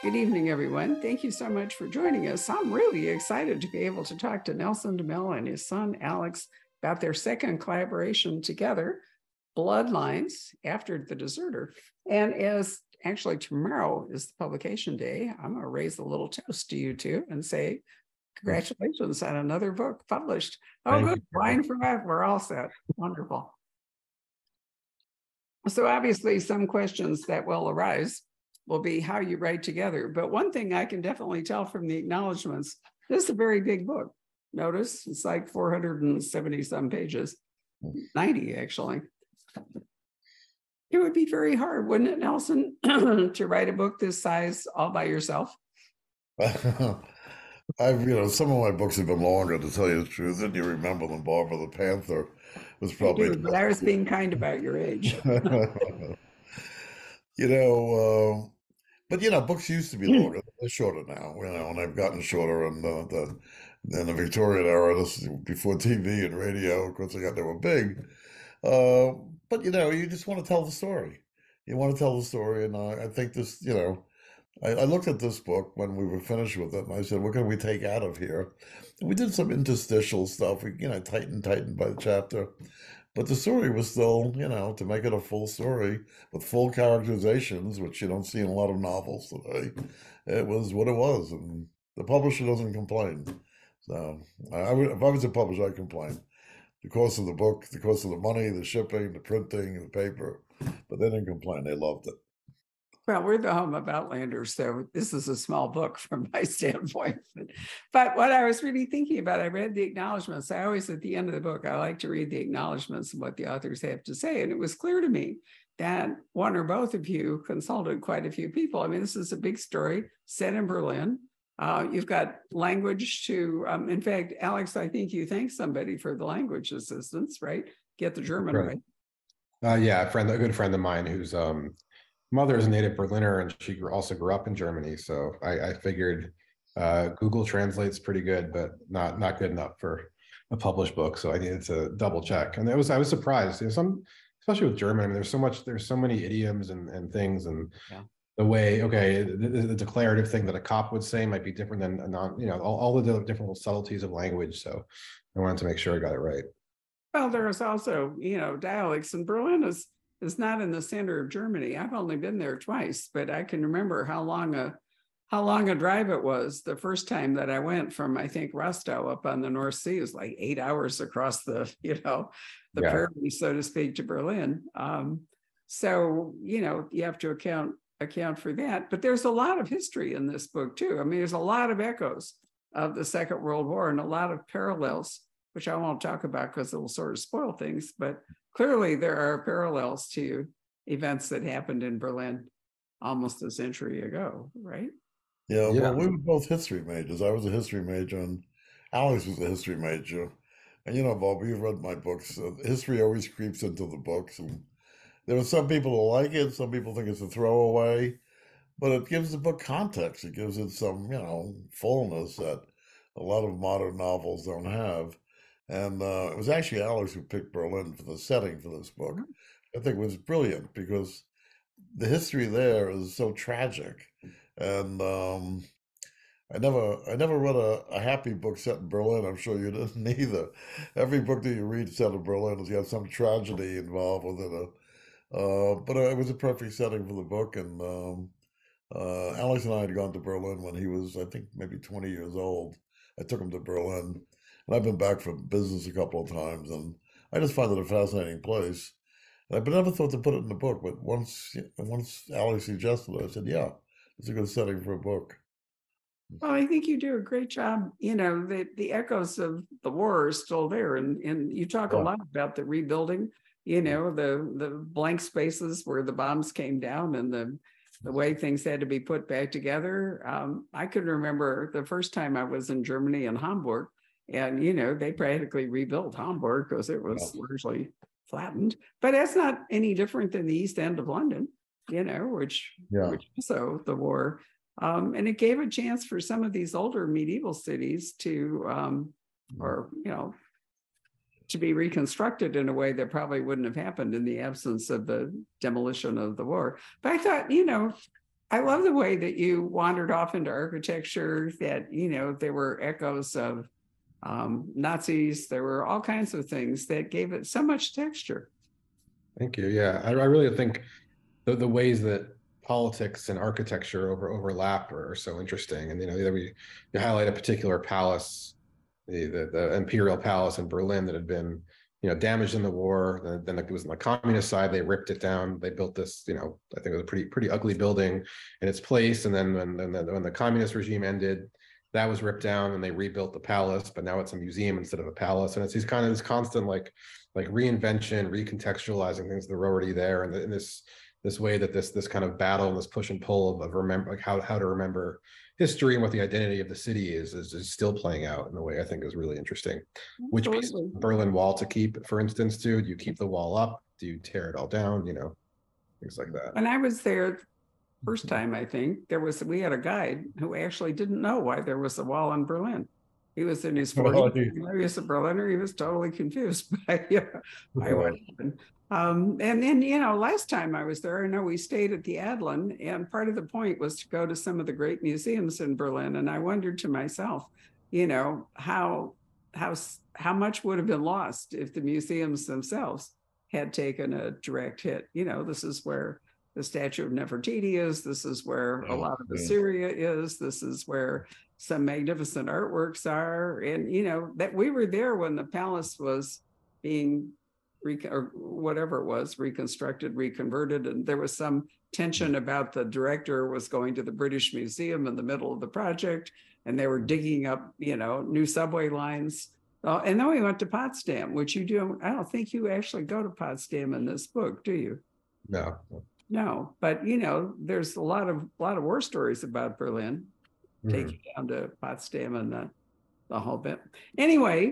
Good evening, everyone. Thank you so much for joining us. I'm really excited to be able to talk to Nelson DeMille and his son, Alex, about their second collaboration together, Bloodlines After the Deserter. And as actually tomorrow is the publication day, I'm going to raise a little toast to you two and say, congratulations on another book published. Oh, good. Wine for that. We're all set. Wonderful. So obviously some questions that will arise will be how you write together. But one thing I can definitely tell from the acknowledgments, this is a very big book. Notice it's like 470 some pages, 90 actually. It would be very hard, wouldn't it, Nelson, to write a book this size all by yourself? Some of my books have been longer, to tell you the truth, and you remember them. Barbara the Panther was probably. I do, but I was being kind about your age. you know, but books used to be longer. They're shorter now. And they've gotten shorter. And in the Victorian era, this is before TV and radio. Of course, they were big. But you just want to tell the story. You want to tell the story, and I think this, I looked at this book when we were finished with it, and I said, "What can we take out of here?" And we did some interstitial stuff. We, tightened by the chapter, but the story was still, to make it a full story with full characterizations, which you don't see in a lot of novels today. It was what it was, and the publisher doesn't complain. So, if I was a publisher, I'd complain. The cost of the book, the cost of the money, the shipping, the printing, the paper, but they didn't complain. They loved it. Well, we're the home of Outlanders, so this is a small book from my standpoint. But what I was really thinking about, I read the acknowledgments. I always, at the end of the book, I like to read the acknowledgments and what the authors have to say. And it was clear to me that one or both of you consulted quite a few people. I mean, this is a big story set in Berlin. You've got language to, in fact, Alex, I think you thanked somebody for the language assistance, right? Get the German right. Yeah, a good friend of mine whose mother is a native Berliner, and she also grew up in Germany. So I figured Google Translate's pretty good, but not good enough for a published book. So I needed to double check. And I was surprised. Especially with German, I mean, there's so many idioms and things, and the way, the declarative thing that a cop would say might be different than a non, all the different subtleties of language. So I wanted to make sure I got it right. Well, there's also, dialects, and Berlin is not in the center of Germany. I've only been there twice, but I can remember how long a drive it was the first time that I went from, I think, Rostow up on the North Sea. It was like 8 hours across the prairie, so to speak, to Berlin. So, you have to account for that. But there's a lot of history in this book too. I mean, there's a lot of echoes of the Second World War and a lot of parallels, which I won't talk about because it will sort of spoil things, but clearly there are parallels to events that happened in Berlin almost a century ago, right? Yeah, well, we were both history majors. I was a history major and Alex was a history major. And Bob, you've read my books. History always creeps into the books. And there are some people who like it, some people think it's a throwaway, but it gives the book context. It gives it some, fullness that a lot of modern novels don't have. And it was actually Alex who picked Berlin for the setting for this book. I think it was brilliant because the history there is so tragic. And I never read a happy book set in Berlin. I'm sure you didn't either. Every book that you read set in Berlin has got some tragedy involved with it. But it was a perfect setting for the book. And Alex and I had gone to Berlin when he was, I think, maybe 20 years old. I took him to Berlin. And I've been back for business a couple of times, and I just find it a fascinating place. And I never thought to put it in the book, but once Alex suggested it, I said, yeah, it's a good setting for a book. Well, I think you do a great job. The echoes of the war are still there. And you talk a lot about the rebuilding, the blank spaces where the bombs came down and the way things had to be put back together. I can remember the first time I was in Germany in Hamburg, and, they practically rebuilt Hamburg because it was largely flattened. But that's not any different than the East End of London, which also the war. And it gave a chance for some of these older medieval cities to be reconstructed in a way that probably wouldn't have happened in the absence of the demolition of the war. But I thought, I love the way that you wandered off into architecture, that, you know, there were echoes of Nazis. There were all kinds of things that gave it so much texture. Thank you. Yeah, I really think the ways that politics and architecture overlap are so interesting. And you highlight a particular palace, the Imperial Palace in Berlin that had been damaged in the war. Then it was on the communist side. They ripped it down. They built this, I think it was a pretty ugly building in its place. And then when the communist regime ended, that was ripped down and they rebuilt the palace, but now it's a museum instead of a palace. And it's this constant like reinvention, recontextualizing things that are already there, and in this way that this kind of battle and this push and pull of remember, like how to remember history and what the identity of the city is still playing out in a way I think is really interesting. Which piece of the Berlin Wall to keep, for instance, do you keep the wall up? Do you tear it all down? Things like that. When I was there first time, I think we had a guide who actually didn't know why there was a wall in Berlin. He was in his 40s. He was a Berliner. He was totally confused by what happened. And then, last time I was there, I know we stayed at the Adlon, and part of the point was to go to some of the great museums in Berlin. And I wondered to myself, how much would have been lost if the museums themselves had taken a direct hit. This is where the statue of Nefertiti is. This is where a lot of Assyria is. This is where some magnificent artworks are. And, that we were there when the palace was being or whatever it was, reconstructed, reconverted. And there was some tension about the director was going to the British Museum in the middle of the project, and they were digging up, new subway lines. And then we went to Potsdam, which you do. I don't think you actually go to Potsdam in this book, do you? No, but there's a lot of war stories about Berlin. Take you down to Potsdam and the whole bit. Anyway,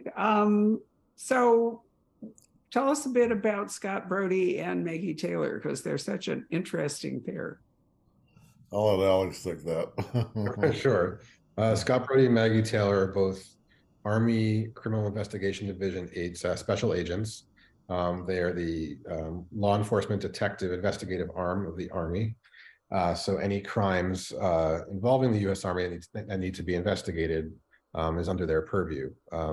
so tell us a bit about Scott Brody and Maggie Taylor, because they're such an interesting pair. I'll let Alex take that. Sure. Scott Brody and Maggie Taylor are both Army Criminal Investigation Division special agents. They are the law enforcement detective investigative arm of the Army. So any crimes involving the U.S. Army that need to be investigated is under their purview.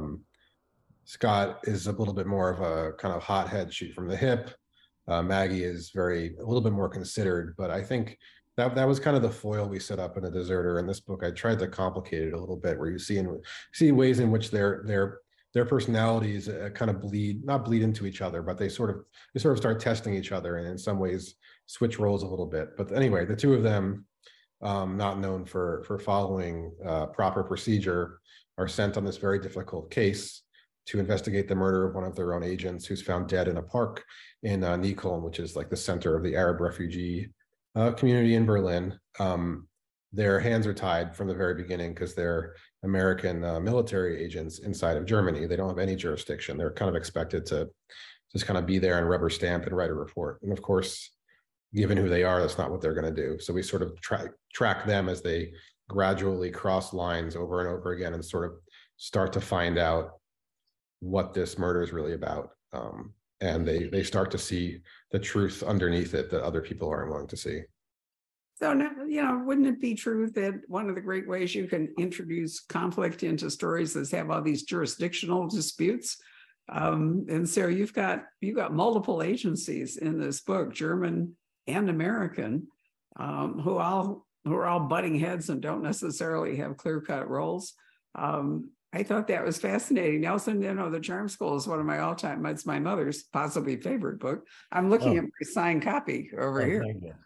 Scott is a little bit more of a kind of hothead, shoot from the hip. Maggie is a little bit more considered, but I think that was kind of the foil we set up in The Deserter. In this book, I tried to complicate it a little bit, where you see ways in which their personalities kind of not bleed into each other, but they sort of start testing each other, and in some ways switch roles a little bit. But anyway, the two of them, not known for following proper procedure, are sent on this very difficult case to investigate the murder of one of their own agents, who's found dead in a park in Neukölln, which is like the center of the Arab refugee community in Berlin. Their hands are tied from the very beginning because they're American military agents inside of Germany. They don't have any jurisdiction. They're kind of expected to just kind of be there and rubber stamp and write a report. And of course, given who they are, that's not what they're going to do. So we sort of track them as they gradually cross lines over and over again and sort of start to find out what this murder is really about. And they start to see the truth underneath it that other people aren't willing to see. So now, wouldn't it be true that one of the great ways you can introduce conflict into stories is have all these jurisdictional disputes? And so you've got multiple agencies in this book, German and American, who are all butting heads and don't necessarily have clear-cut roles. I thought that was fascinating. Nelson, The Charm School is one of my all-time, it's my mother's possibly favorite book. I'm looking at my signed copy over here.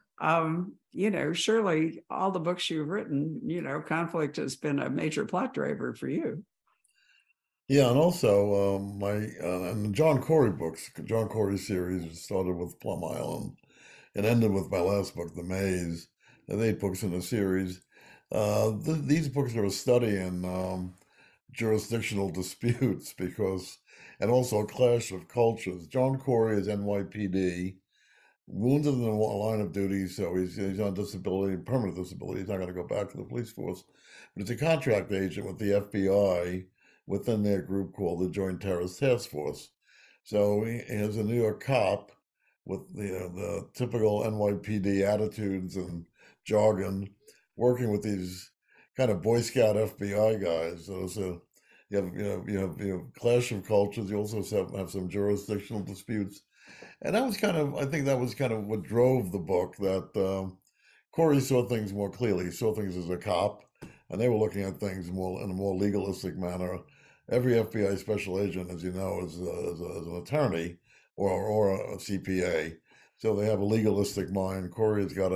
Surely all the books you've written, conflict has been a major plot driver for you. Yeah, and also and the John Corey books, John Corey series started with Plum Island and ended with my last book, The Maze. There's 8 books in the series. These books are a study in jurisdictional disputes and also a clash of cultures. John Corey is NYPD, wounded in the line of duty, so he's on disability, permanent disability. He's not going to go back to the police force, but he's a contract agent with the FBI within their group called the Joint Terrorist Task Force. So he is a New York cop with the typical NYPD attitudes and jargon, working with these kind of Boy Scout FBI guys. So you have clash of cultures. You also have some jurisdictional disputes, and that was kind of, I think that was kind of what drove the book. That Corey saw things more clearly. He saw things as a cop, and they were looking at things more in a more legalistic manner. Every FBI special agent, as you know, is an attorney or a CPA, so they have a legalistic mind. Corey's got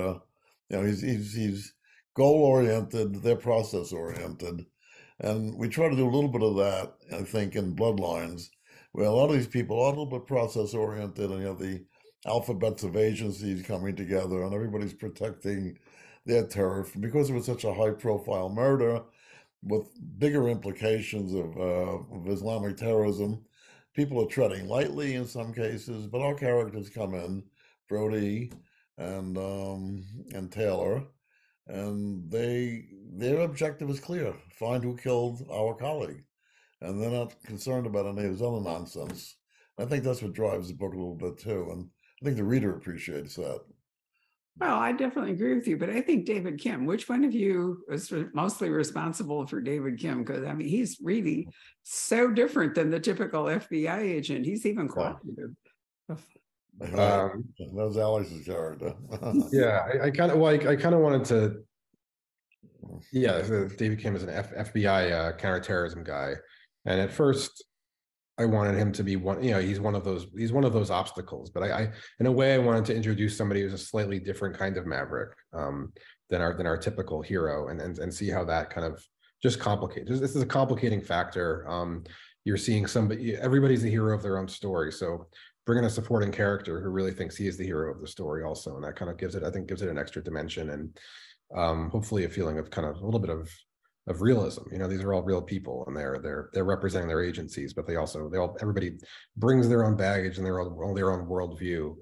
he's goal oriented. They're process oriented, and we try to do a little bit of that, I think, in Bloodlines, where a lot of these people are a little bit process oriented, and you have the alphabets of agencies coming together, and everybody's protecting their turf. And because it was such a high profile murder with bigger implications of Islamic terrorism, people are treading lightly in some cases, but our characters come in, Brody and Taylor, and their objective is clear: find who killed our colleague, and they're not concerned about any of this other nonsense. I think that's what drives the book a little bit too, and I think the reader appreciates that. Well, I definitely agree with you, but I think David Kim, which one of you is mostly responsible for David Kim? Because I mean, he's really so different than the typical FBI agent. He's even cooperative. Right. Um, That was Alex's character. yeah, I kind of I kind of wanted to. Yeah, so David Kim is an FBI counterterrorism guy, and at first I wanted him to be one. You know, he's one of those obstacles. But I in a way, I wanted to introduce somebody who's a slightly different kind of maverick than our typical hero, and see how that kind of just complicates. This is a complicating factor. You're seeing somebody. Everybody's the hero of their own story, so bringing a supporting character who really thinks he is the hero of the story also, and that kind of gives it, I think, gives it an extra dimension, and hopefully a feeling of kind of a little bit of realism. You know, these are all real people, and they're representing their agencies, but everybody brings their own baggage and their own worldview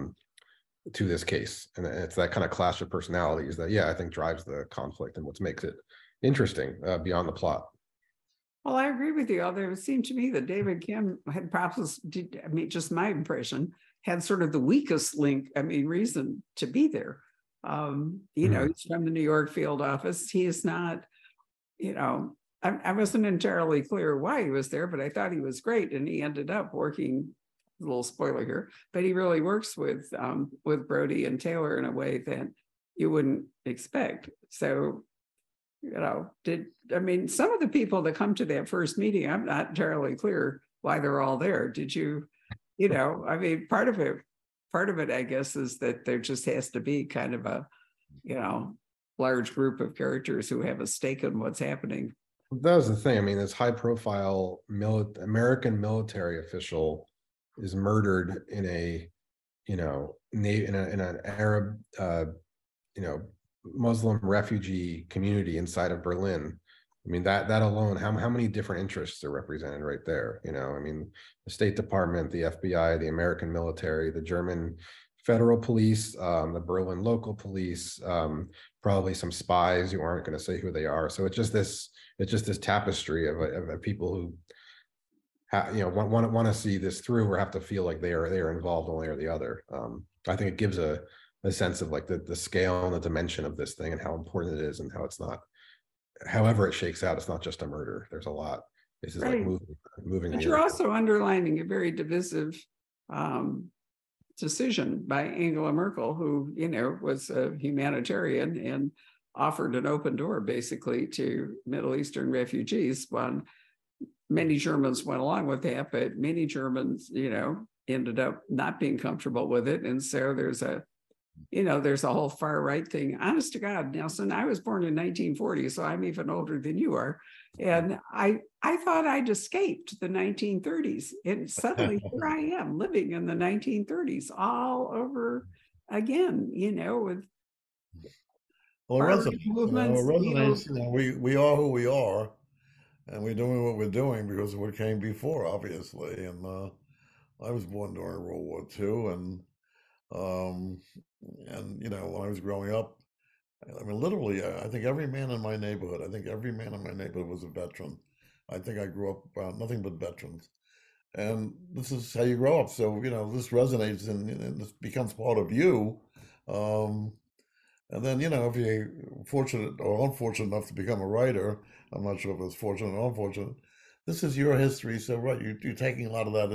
to this case, and it's that kind of clash of personalities that, yeah, I think drives the conflict and what makes it interesting beyond the plot. Well, I agree with you. Although it seemed to me that David Kim had perhaps, I mean, just my impression, had sort of the weakest link, I mean, reason to be there. You know, he's from the New York field office. He is not, you know, I wasn't entirely clear why he was there, but I thought he was great. And he ended up working, a little spoiler here, but he really works with Brody and Taylor in a way that you wouldn't expect. So, you know, some of the people that come to that first meeting, I'm not entirely clear why they're all there. Did you, you know, I mean, part of it, I guess, is that there just has to be kind of a, you know, large group of characters who have a stake in what's happening. That was the thing. I mean, this high-profile American military official is murdered in a, you know, in an Arab, you know, Muslim refugee community inside of Berlin. I mean, that alone, how many different interests are represented right there? You know, I mean, the State Department, the FBI, the American military, the German federal police, the Berlin local police, probably some spies who aren't going to say who they are. So it's just this tapestry of people who, you know, want to see this through or have to feel like they are involved one way or the other. I think it gives a sense of like the scale and the dimension of this thing and how important it is, and how it's not, however it shakes out, it's not just a murder. There's a lot. This is right. Like moving. But you're also underlining a very divisive decision by Angela Merkel, who, you know, was a humanitarian and offered an open door basically to Middle Eastern refugees. When many Germans went along with that, but many Germans, you know, ended up not being comfortable with it. And so there's a whole far right thing. Honest to God, Nelson, I was born in 1940, so I'm even older than you are. And I thought I'd escaped the 1930s. And suddenly here I am living in the 1930s all over again, you know, with well, it resonates. You know, we are who we are, and we're doing what we're doing because of what came before, obviously. And I was born during World War II, and you know, when I was growing up, I mean, literally, I think every man in my neighborhood, was a veteran. I think I grew up around nothing but veterans, and this is how you grow up. So, you know, this resonates and this becomes part of you. And then, if you're fortunate or unfortunate enough to become a writer, I'm not sure if it's fortunate or unfortunate, this is your history. So, right, you're taking a lot of that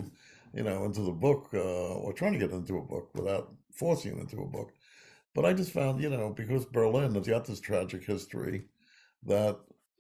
into the book, or trying to get into a book without forcing it into a book. But I just found, because Berlin has got this tragic history, that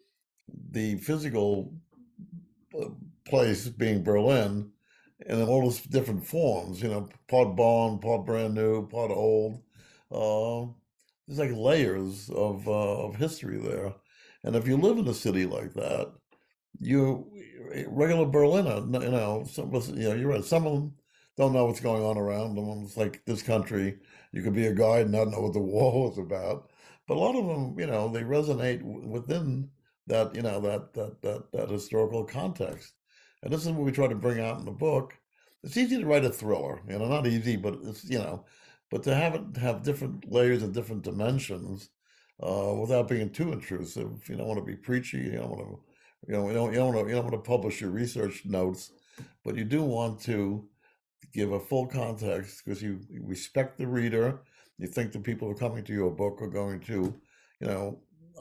the physical uh, place being Berlin, and in all its different forms, part barn, part brand new, part old. Uh, there's like layers of history there. And if you live in a city like that, you regular Berliner, some of us, you're right. Some of them don't know what's going on around them. It's like this country, you could be a guide and not know what the war was about. But a lot of them, they resonate within that, that historical context. And this is what we try to bring out in the book. It's easy to write a thriller, not easy, but but to have it have different layers and different dimensions, without being too intrusive. You don't want to be preachy. You don't want to you don't want to publish your research notes, but you do want to give a full context because you respect the reader. You think the people who are coming to your book are going to, you know,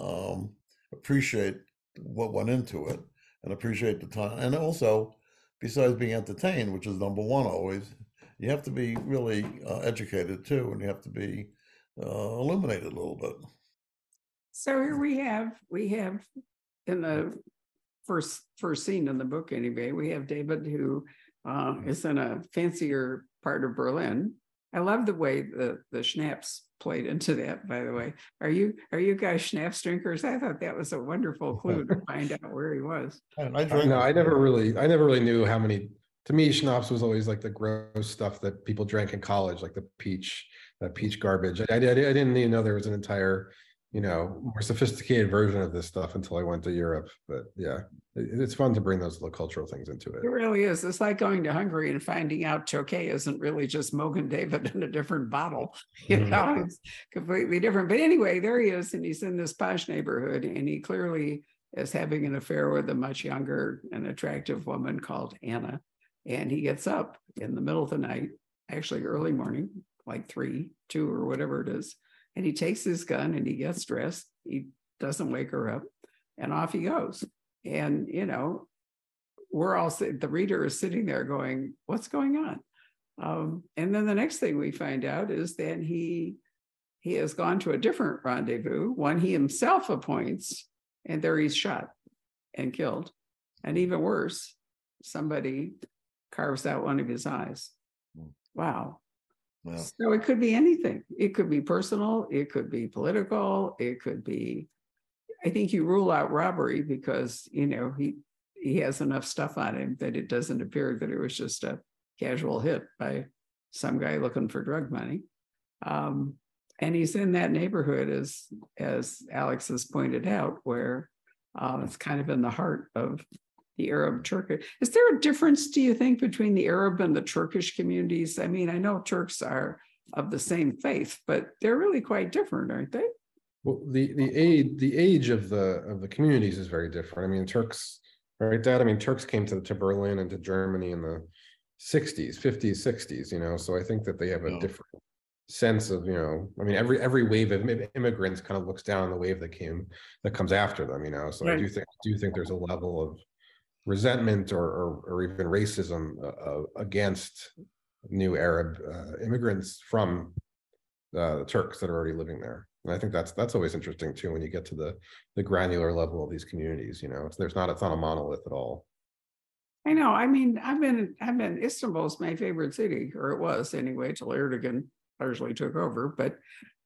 appreciate what went into it and appreciate the time. And also, besides being entertained, which is number one always, you have to be really educated too, and you have to be illuminated a little bit. So here we have in the first scene in the book anyway, we have David who is in a fancier part of Berlin. I love the way the schnapps played into that, by the way. Are you guys schnapps drinkers? I thought that was a wonderful clue to find out where he was. I drank. No, I never really knew how many. To me, schnapps was always like the gross stuff that people drank in college, like that peach garbage. I didn't even know there was an entire, more sophisticated version of this stuff until I went to Europe. But yeah, it's fun to bring those little cultural things into it. It really is. It's like going to Hungary and finding out Tokay isn't really just Mogen David in a different bottle. It's completely different. But anyway, there he is, and he's in this posh neighborhood, and he clearly is having an affair with a much younger and attractive woman called Anna. And he gets up in the middle of the night, actually early morning, like 3, 2, or whatever it is. And he takes his gun and he gets dressed. He doesn't wake her up, and off he goes. And, we're all the reader is sitting there going, what's going on? And then the next thing we find out is that he has gone to a different rendezvous, one he himself appoints, and there he's shot and killed. And even worse, somebody carves out one of his eyes. Wow. Yeah. So it could be anything. It could be personal. It could be political. It could be, I think you rule out robbery because, he has enough stuff on him that it doesn't appear that it was just a casual hit by some guy looking for drug money. And he's in that neighborhood, as Alex has pointed out, where it's kind of in the heart of the Arab Turkish. Is there a difference, do you think, between the Arab and the Turkish communities? I mean, I know Turks are of the same faith, but they're really quite different, aren't they? Well, the age of the communities is very different. I mean, Turks, right, Dad? I mean, Turks came to Berlin and to Germany in the 60s, 50s, 60s, so I think that they have a different sense of, I mean, every wave of immigrants kind of looks down on the wave that comes after them, so right. I do think there's a level of resentment or even racism against new Arab immigrants from the Turks that are already living there. And I think that's always interesting too when you get to the granular level of these communities. It's not a monolith at all. I know. I mean, I've been Istanbul's my favorite city, or it was anyway, till Erdogan largely took over. But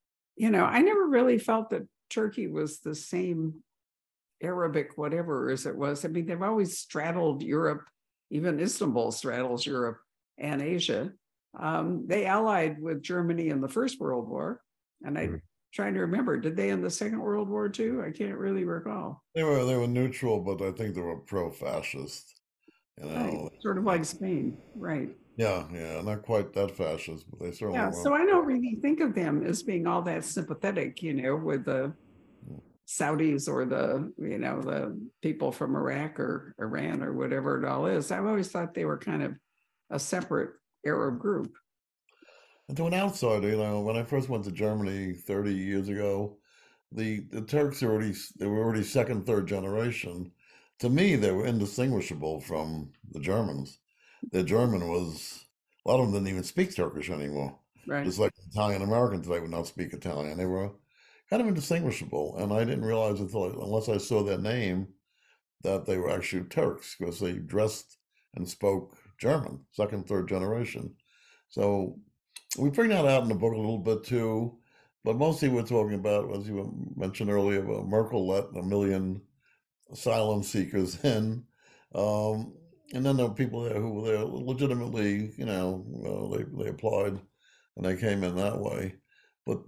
I never really felt that Turkey was the same Arabic whatever as it was. I mean, they've always straddled Europe. Even Istanbul straddles Europe and Asia. They allied with Germany in the First World War, and I'm trying to remember, did they in the Second World War too? I can't really recall. They were neutral, but I think they were pro-fascist. Right. Sort of like Spain, right? Yeah, not quite that fascist, but they certainly were. So I don't really think of them as being all that sympathetic, with the Saudis or the people from Iraq or Iran or whatever it all is. I've always thought they were kind of a separate Arab group. And to an outsider, when I first went to Germany 30 years ago, the Turks they were already second, third generation. To me, they were indistinguishable from the Germans. Their German was a lot of them didn't even speak Turkish anymore. Right. Just like Italian Americans today would not speak Italian. They were kind of indistinguishable, and I didn't realize unless I saw their name that they were actually Turks because they dressed and spoke German, second, third generation. So we bring that out in the book a little bit too, but mostly we're talking about, as you mentioned earlier, Merkel let 1 million asylum seekers in. And then there were people there who were there legitimately, they applied and they came in that way. But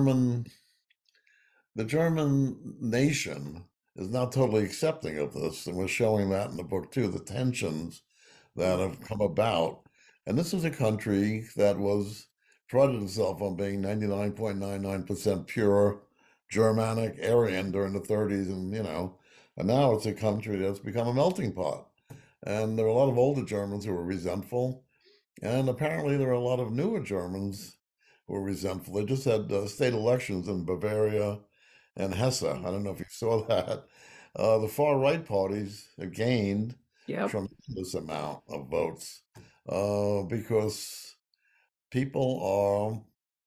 the German nation is not totally accepting of this, and we're showing that in the book too, the tensions that have come about. And this is a country that was prided itself on being 99.99% pure Germanic Aryan during the 30s, and now it's a country that's become a melting pot. And there are a lot of older Germans who are resentful, and apparently there are a lot of newer Germans who are resentful. They just had state elections in Bavaria and Hesse. I don't know if you saw that. The far right parties have gained Yep. tremendous amount of votes because people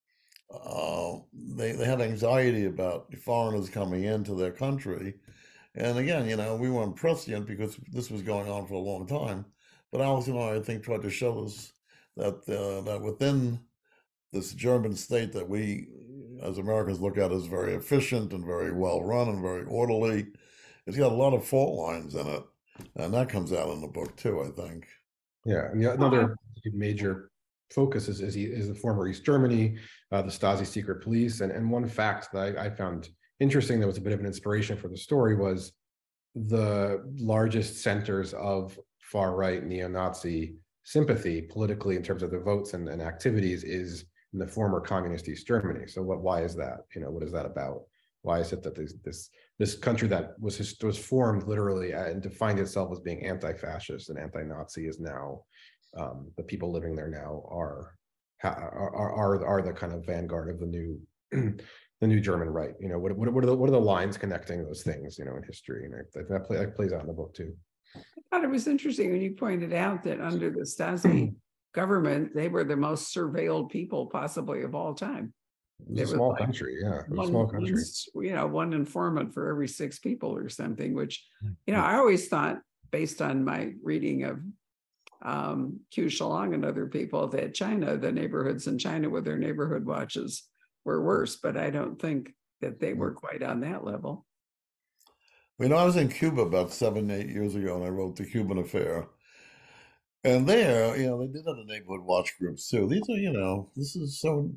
they have anxiety about foreigners coming into their country. And again, we weren't prescient because this was going on for a long time. But Alex and I think, tried to show us that within this German state that we, as Americans, look at as very efficient and very well run and very orderly, it's got a lot of fault lines in it, and that comes out in the book too, I think. Yeah, and another major focus is the former East Germany, the Stasi secret police, and one fact that I found interesting that was a bit of an inspiration for the story was the largest centers of far-right neo-Nazi sympathy politically in terms of the votes and activities is in the former communist East Germany. So why is that? What is that about? Why is it that this country that was formed literally and defined itself as being anti-fascist and anti-Nazi is now the people living there now are the kind of vanguard of the new the new German right? What are the lines connecting those things? In history, and that plays out in the book too. I thought it was interesting when you pointed out that under the Stasi government, they were the most surveilled people possibly of all time. It was a small country, yeah. It was a small country. One informant for every 6 people or something, which, I always thought, based on my reading of Q Shalong and other people, that China, the neighborhoods in China with their neighborhood watches were worse, but I don't think that they were quite on that level. I was in Cuba about 7, 8 years ago, and I wrote The Cuban Affair. And there, they did have the neighborhood watch groups too. These are, this is so,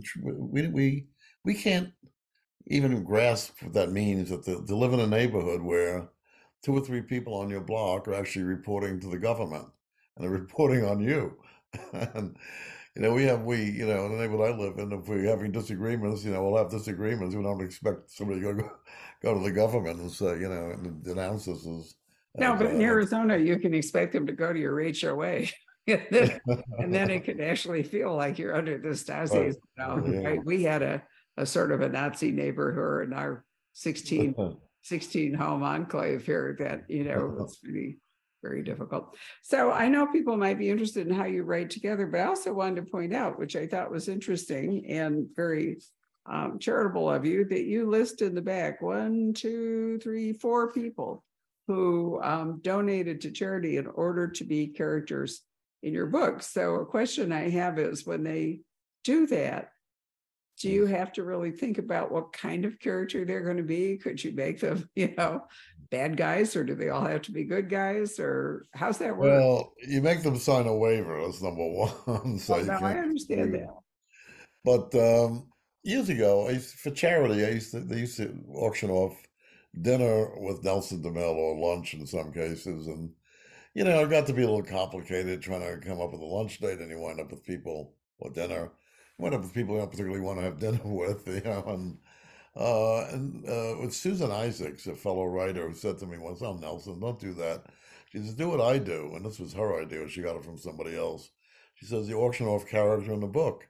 we can't even grasp what that means, that to live in a neighborhood where 2 or 3 people on your block are actually reporting to the government, and they're reporting on you. And, in the neighborhood I live in, if we're having disagreements, we'll have disagreements. We don't expect somebody to go to the government and say, and denounce us as. No, but in Arizona, you can expect them to go to your HOA. and then it could actually feel like you're under the Stasi. Right? We had a sort of a Nazi neighborhood in our 16 home enclave here that, was really very difficult. So I know people might be interested in how you write together, but I also wanted to point out, which I thought was interesting and very charitable of you, that you list in the back 1, 2, 3, 4 people who donated to charity in order to be characters in your book. So a question I have is, when they do that, do you have to really think about what kind of character they're going to be? Could you make them, bad guys, or do they all have to be good guys, or how's that work? Well, you make them sign a waiver. That's number one. So I understand that. But years ago, for charity, they used to auction off dinner with Nelson DeMille, or lunch in some cases, and it got to be a little complicated trying to come up with a lunch date, and you wind up with people, or dinner. You wind up with people you don't particularly want to have dinner with, and with Susan Isaacs, a fellow writer, who said to me once, "Oh, Nelson, don't do that." She says, "Do what I do," and this was her idea. She got it from somebody else. She says, "You auction off character in the book."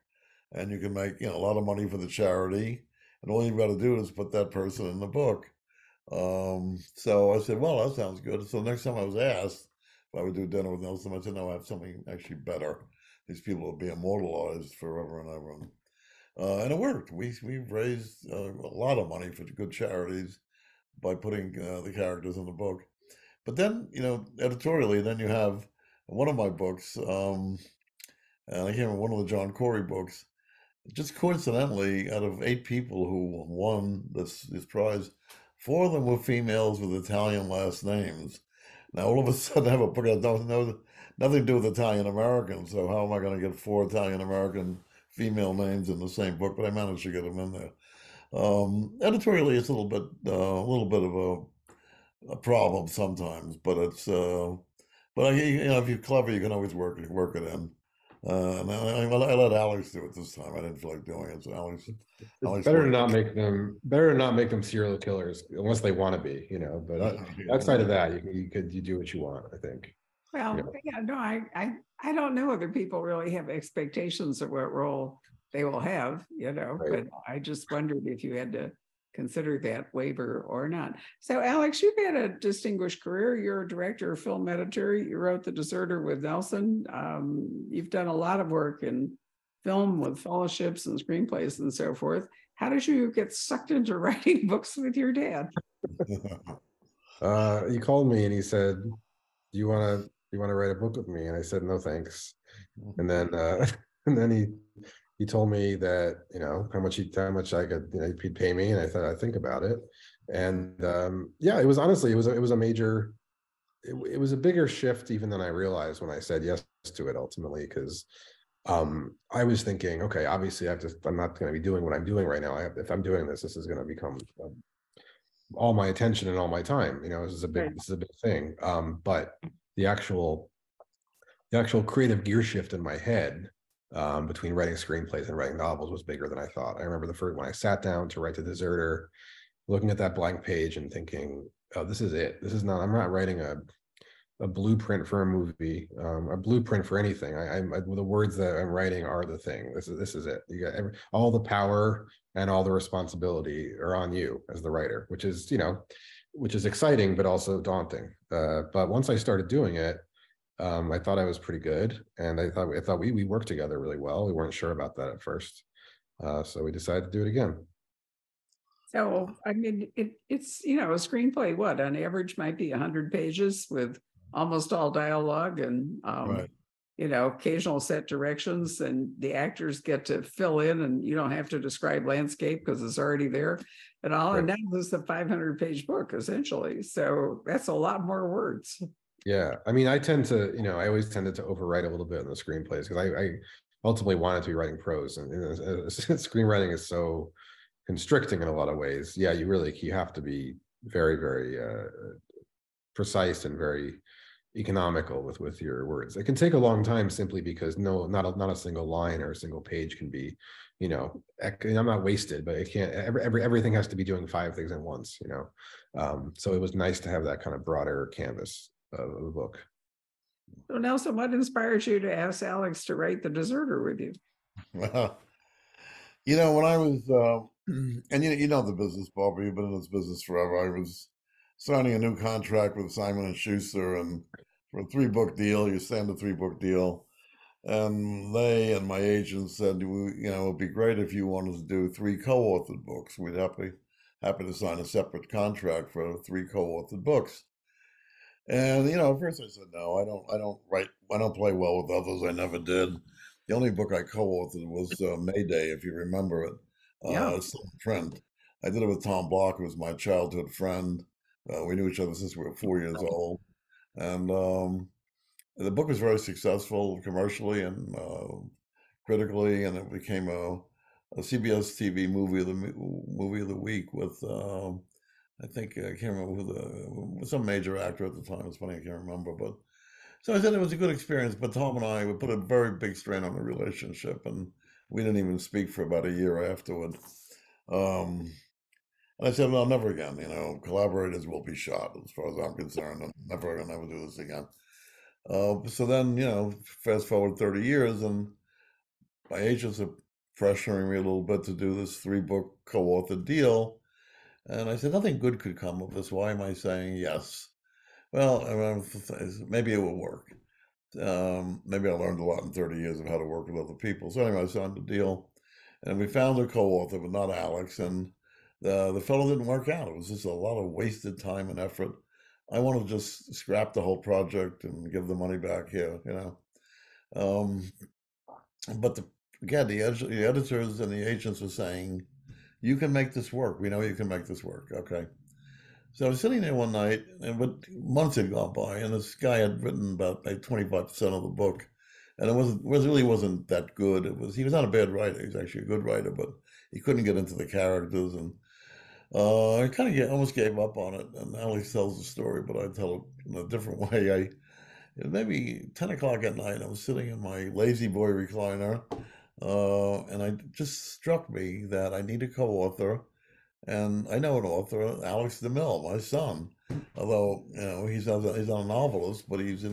and you can make, a lot of money for the charity, and all you've got to do is put that person in the book. So I said, well, that sounds good. So next time I was asked if I would do dinner with Nelson, I said, no, I have something actually better. These people will be immortalized forever and ever. And it worked. We've raised a lot of money for good charities by putting the characters in the book. But then, editorially, then you have one of my books, and I came with one of the John Corey books. Just coincidentally, out of 8 people who won this prize, 4 of them were females with Italian last names. Now, all of a sudden, I have a book that nothing to do with Italian Americans. So how am I going to get 4 Italian American female names in the same book? But I managed to get them in there. Editorially, it's a little bit of a problem sometimes, but it's but if you're clever, you can always work it in. And I let Alex do it this time. I didn't feel like doing it, so Alex It's better to not make them serial killers unless they want to be, But outside of that, you do what you want, I think. Well, yeah, no, I don't know whether people really have expectations of what role they will have, Right. but I just wondered if you had to consider that waiver or not. So, Alex, you've had a distinguished career. You're a director of film editor. You wrote The Deserter with Nelson. You've done a lot of work in film with fellowships and screenplays and so forth. How did you get sucked into writing books with your dad? He called me and he said, "Do you want to write a book with me?" And I said, "No, thanks." And then and then he told me that how much I could he'd pay me, and I thought I'd think about it. And it was honestly it was a major, it was a bigger shift even than I realized when I said yes to it ultimately, because I was thinking, okay, obviously I'm not going to be doing what I'm doing right now. If I'm doing this is going to become all my attention and all my time. This is a big thing. But the actual creative gear shift in my head between writing screenplays and writing novels was bigger than I thought. I remember the first when I sat down to write The Deserter, looking at that blank page and thinking, oh, this is it. I'm not writing a blueprint for a movie, a blueprint for anything. The words that I'm writing are the thing. This is it. You got all the power and all the responsibility are on you as the writer, which is exciting, but also daunting. But once I started doing it, I thought I was pretty good, and I thought we worked together really well. We weren't sure about that at first, so we decided to do it again. So, I mean, it's a screenplay. What on average might be 100 pages with almost all dialogue and Right. occasional set directions, and the actors get to fill in, and you don't have to describe landscape because it's already there and all. Right. And now this is a 500-page book essentially, so that's a lot more words. Yeah, I mean, I always tended to overwrite a little bit in the screenplays because I ultimately wanted to be writing prose, and screenwriting is so constricting in a lot of ways. Yeah, you have to be very, very precise and very economical with your words. It can take a long time simply because not a single line or a single page can be, I'm not wasted, but it can't. Everything has to be doing 5 things at once. So it was nice to have that kind of broader canvas of a book. So Nelson, what inspired you to ask Alex to write The Deserter with you? Well, when I was, and you know the business, Barbara, you've been in this business forever. I was signing a new contract with Simon and Schuster, and for a 3-book deal, you signed a 3-book deal, and they and my agent said, it would be great if you wanted to do 3 co-authored books. We'd happy to sign a separate contract for 3 co-authored books. And at first I said no. I don't play well with others. I never did. The only book I co-authored was Mayday, if you remember it. It's a friend. I did it with Tom Block, who was my childhood friend. We knew each other since we were 4 years old, and the book was very successful commercially and critically, and it became a CBS TV movie of the week with. I think I can't remember who some major actor at the time. It's funny I can't remember, but so I said it was a good experience. But Tom and I would put a very big strain on the relationship, and we didn't even speak for about a year afterward. And I said, "Well, never again. Collaborators will be shot, as far as I'm concerned. I'm never gonna do this again." So then, fast forward 30 years, and my agents are pressuring me a little bit to do this 3-book co-author deal. And I said, nothing good could come of this. Why am I saying yes? Well, maybe it will work. Maybe I learned a lot in 30 years of how to work with other people. So anyway, I signed the deal, and we found a co-author, but not Alex. And the fellow didn't work out. It was just a lot of wasted time and effort. I wanted to just scrap the whole project and give the money back here, you know. But again, the editors and the agents were saying, you can make this work. We know you can make this work. Okay. So I was sitting there one night, but months had gone by, and this guy had written about like 25% of the book, and it really wasn't that good. He was not a bad writer. He was actually a good writer, but he couldn't get into the characters, and I kind of almost gave up on it. And Alex tells the story, but I tell it in a different way. It was maybe 10 o'clock at night. I was sitting in my lazy boy recliner, and it just struck me that I need a co-author. And I know an author, Alex DeMille, my son. Although he's not a novelist, but he's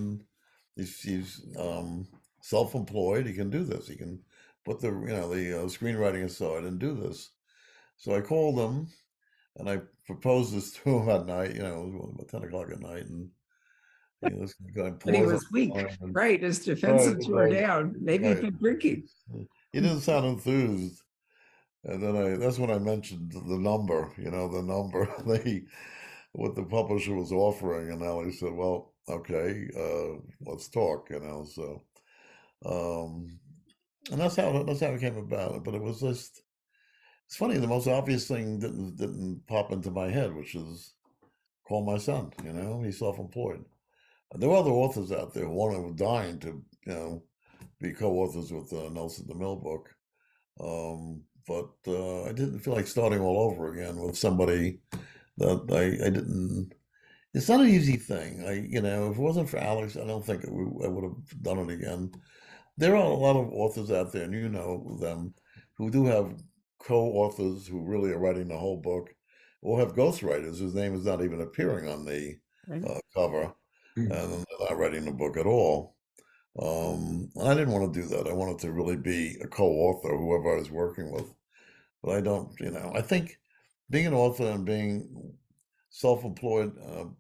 self-employed. He can do this. He can put the screenwriting aside and do this. So I called him, and I proposed this to him at night. It was about 10 o'clock at night, and this guy But he was weak, right? His defenses were down. Maybe he'd been drinking. He didn't sound enthused. And then that's when I mentioned the number, what the publisher was offering, and Alex said, "Well, okay, let's talk," So, and that's how it came about. But it was just, it's funny. The most obvious thing didn't pop into my head, which is call my son. He's self-employed. There were other authors out there. One who was dying to, be co-authors with the Nelson DeMille book. But I didn't feel like starting all over again with somebody that I didn't. It's not an easy thing. If it wasn't for Alex, I don't think I would have done it again. There are a lot of authors out there, and you know them, who do have co-authors who really are writing the whole book, or have ghostwriters whose name is not even appearing on the cover, and they're not writing the book at all. I didn't want to do that. I wanted to really be a co-author, whoever I was working with. But I don't, I think being an author and being self-employed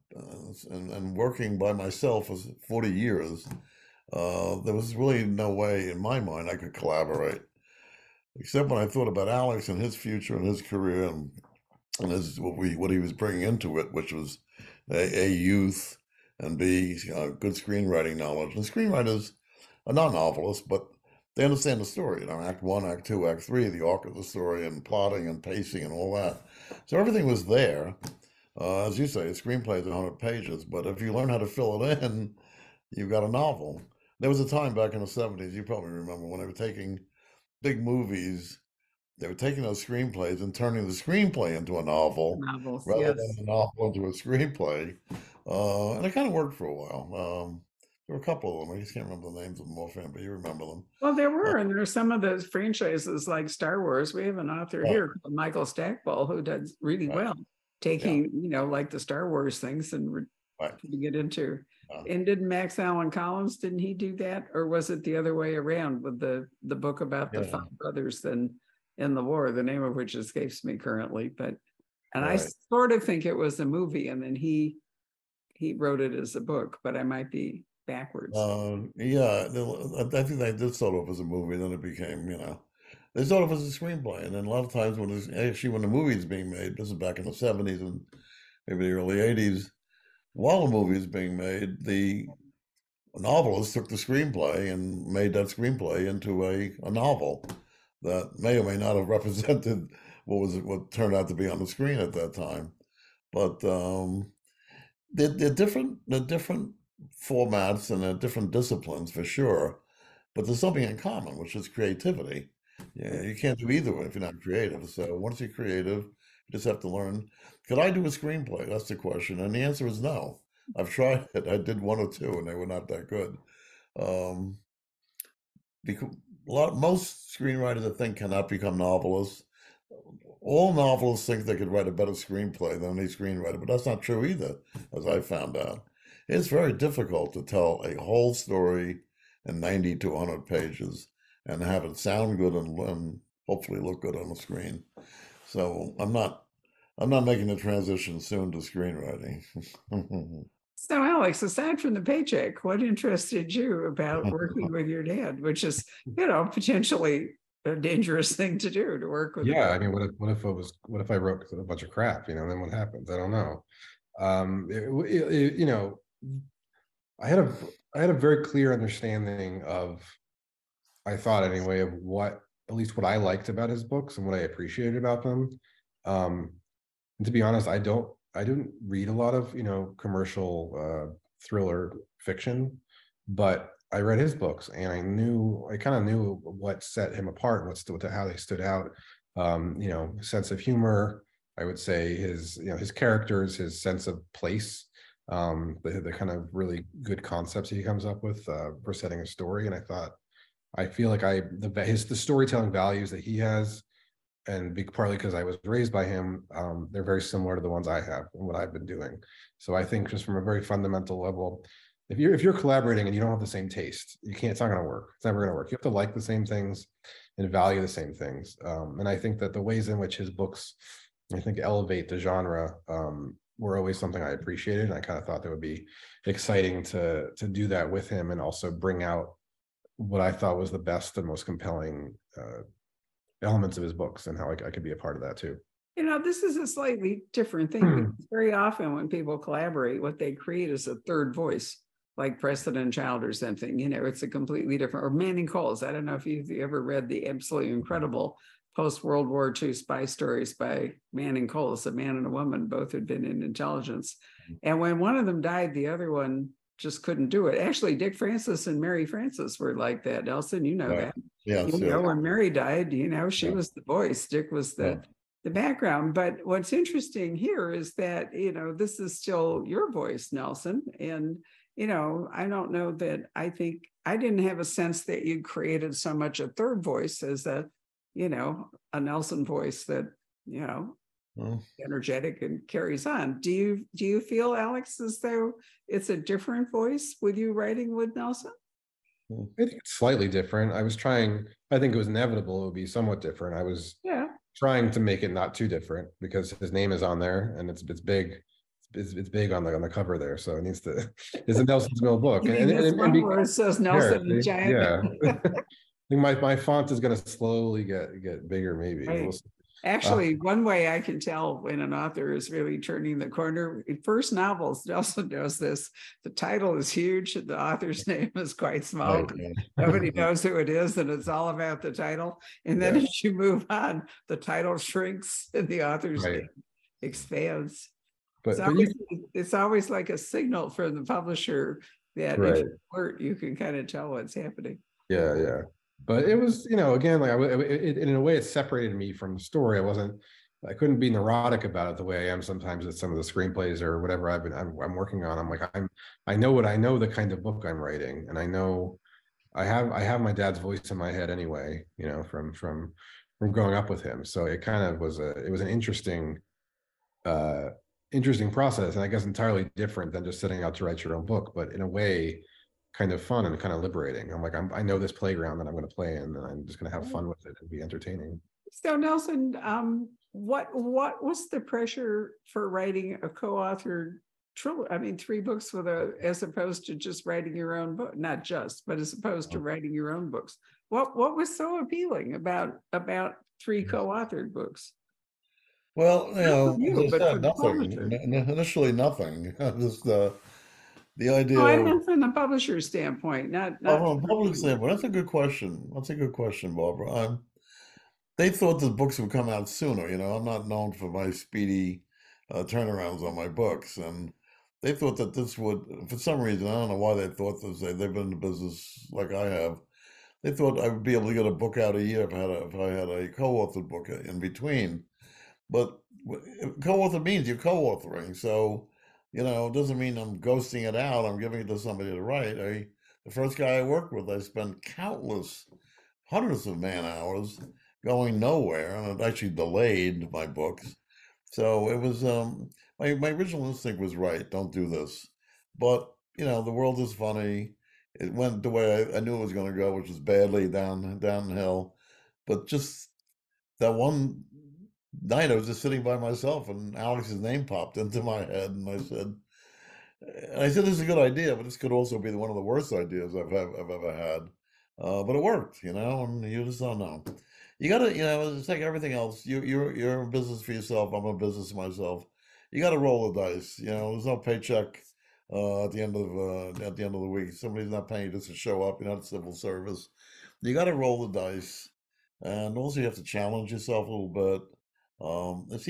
and working by myself for 40 years, there was really no way in my mind I could collaborate. Except when I thought about Alex and his future and his career and what he was bringing into it, which was A, youth, and B, good screenwriting knowledge. And screenwriters are not novelists, but they understand the story, Act 1, Act 2, Act 3, the arc of the story, and plotting and pacing and all that. So everything was there. As you say, a screenplay is 100 pages, but if you learn how to fill it in, you've got a novel. There was a time back in the 70s, you probably remember, when they were taking big movies, they were taking those screenplays and turning the screenplay into a novel, rather than a novel into a screenplay. And it kind of worked for a while. There were a couple of them. I just can't remember the names of them offhand, but you remember them. Well, there were, and there are some of those franchises like Star Wars. We have an author here called Michael Stackpole who does really well, taking, like the Star Wars things and putting it into. And didn't Max Allan Collins, didn't he do that? Or was it the other way around with the book about the 5 brothers in the war, the name of which escapes me currently, I sort of think it was a movie, and then he wrote it as a book, but I might be backwards. I think they did start off as a movie, then it became, they started off as a screenplay, and then a lot of times when the movie is being made, this is back in the 70s and maybe the early 80s, while the movie is being made, the novelist took the screenplay and made that screenplay into a novel that may or may not have represented what turned out to be on the screen at that time. But they're different formats and they're different disciplines for sure. But there's something in common, which is creativity. You can't do either if you're not creative. So once you're creative, you just have to learn. Could I do a screenplay? That's the question. And the answer is no. I've tried it. I did 1 or 2 and they were not that good. Because most screenwriters, I think, cannot become novelists. All novelists think they could write a better screenplay than any screenwriter, but that's not true either, as I found out. It's very difficult to tell a whole story in 90 to 100 pages and have it sound good and hopefully look good on the screen. So I'm not making the transition soon to screenwriting. So Alex, aside from the paycheck, what interested you about working with your dad, which is, potentially a dangerous thing to do, to work with a Yeah, guy. I mean, what if I wrote a bunch of crap, then what happens? I don't know. I had a I had a very clear understanding of, I thought anyway, of what, at least what I liked about his books and what I appreciated about them. Um, and to be honest, I didn't read a lot of, commercial thriller fiction, but I read his books and I kind of knew what set him apart, how they stood out. Sense of humor, I would say his characters, his sense of place, the kind of really good concepts he comes up with for setting a story. And I feel like the storytelling values that he has, and partly because I was raised by him, they're very similar to the ones I have and what I've been doing. So I think just from a very fundamental level, if you're collaborating and you don't have the same taste, it's not going to work. It's never going to work. You have to like the same things and value the same things. And I think that the ways in which his books, I think, elevate the genre, were always something I appreciated. And I kind of thought that would be exciting to do that with him and also bring out what I thought was the best and most compelling elements of his books, and how I could be a part of that too. This is a slightly different thing, because very often when people collaborate, what they create is a third voice, like Preston and Child or something. It's a completely different, or Manning Coles. I don't know if you've ever read the absolutely incredible post-World War II spy stories by Manning Coles. A man and a woman both had been in intelligence. And when one of them died, the other one just couldn't do it. Actually, Dick Francis and Mary Francis were like that. Nelson, that. Yes, When Mary died, she Yeah. was the voice, Dick was the background. But what's interesting here is that, this is still your voice, Nelson. And, I don't know that, I think I didn't have a sense that you created so much a third voice as a Nelson voice that, Well, energetic and carries on. Do you feel, Alex, as though it's a different voice with you writing with Nelson? I think it's slightly different. I think it was inevitable it would be somewhat different. I was trying to make it not too different because his name is on there and it's big. It's big on the cover there, so it needs to. It's a Nelson's Mill book, where it says Nelson in giant. Yeah. I think my font is going to slowly get bigger. Maybe right. We'll see. Actually, one way I can tell when an author is really turning the corner, in first novels, Nelson knows this. The title is huge, the author's name is quite small. Right, yeah. Nobody knows who it is, and it's all about the title. And then as you move on, the title shrinks and the author's name expands. It's always like a signal from the publisher that if you alert, you can kind of tell what's happening. Yeah. But it was, again, like in a way, it separated me from the story. I couldn't be neurotic about it the way I am sometimes with some of the screenplays or whatever I'm working on. I'm like, I know the kind of book I'm writing, and I know I have my dad's voice in my head anyway, from growing up with him. So it kind of was an interesting process, and I guess entirely different than just setting out to write your own book, but in a way kind of fun and kind of liberating. I'm like, I know this playground that I'm going to play in, and I'm just going to have fun with it and be entertaining. So Nelson, what was the pressure for writing a co-authored trilogy? I mean, 3 books as opposed to just writing your own book, not just, but as opposed to writing your own books. What was so appealing about 3 co-authored books? Well, as I said, nothing. Initially, nothing. Just the idea. I meant from the publisher's standpoint, not from a publisher standpoint. That's a good question. Barbara. They thought the books would come out sooner. I'm not known for my speedy turnarounds on my books, and they thought that this would, for some reason, I don't know why they thought this. They've been in the business like I have. They thought I would be able to get a book out a year if I had a co-authored book in between. But co-author means you're co-authoring, so it doesn't mean I'm ghosting it out. I'm giving it to somebody to write. The first guy I worked with, I spent hundreds of man hours going nowhere, and it actually delayed my books. So it was my original instinct was right. Don't do this, but the world is funny. It went the way I knew it was going to go, which was badly downhill. But just that one night I was just sitting by myself, and Alex's name popped into my head, and I said, this is a good idea, but this could also be one of the worst ideas I've ever had. But it worked, and you just don't know. You gotta, it's like everything else. You're in business for yourself. I'm in business for myself. You gotta roll the dice. There's no paycheck at the end of the week. Somebody's not paying you just to show up. You're not civil service. You gotta roll the dice, and also you have to challenge yourself a little bit. It's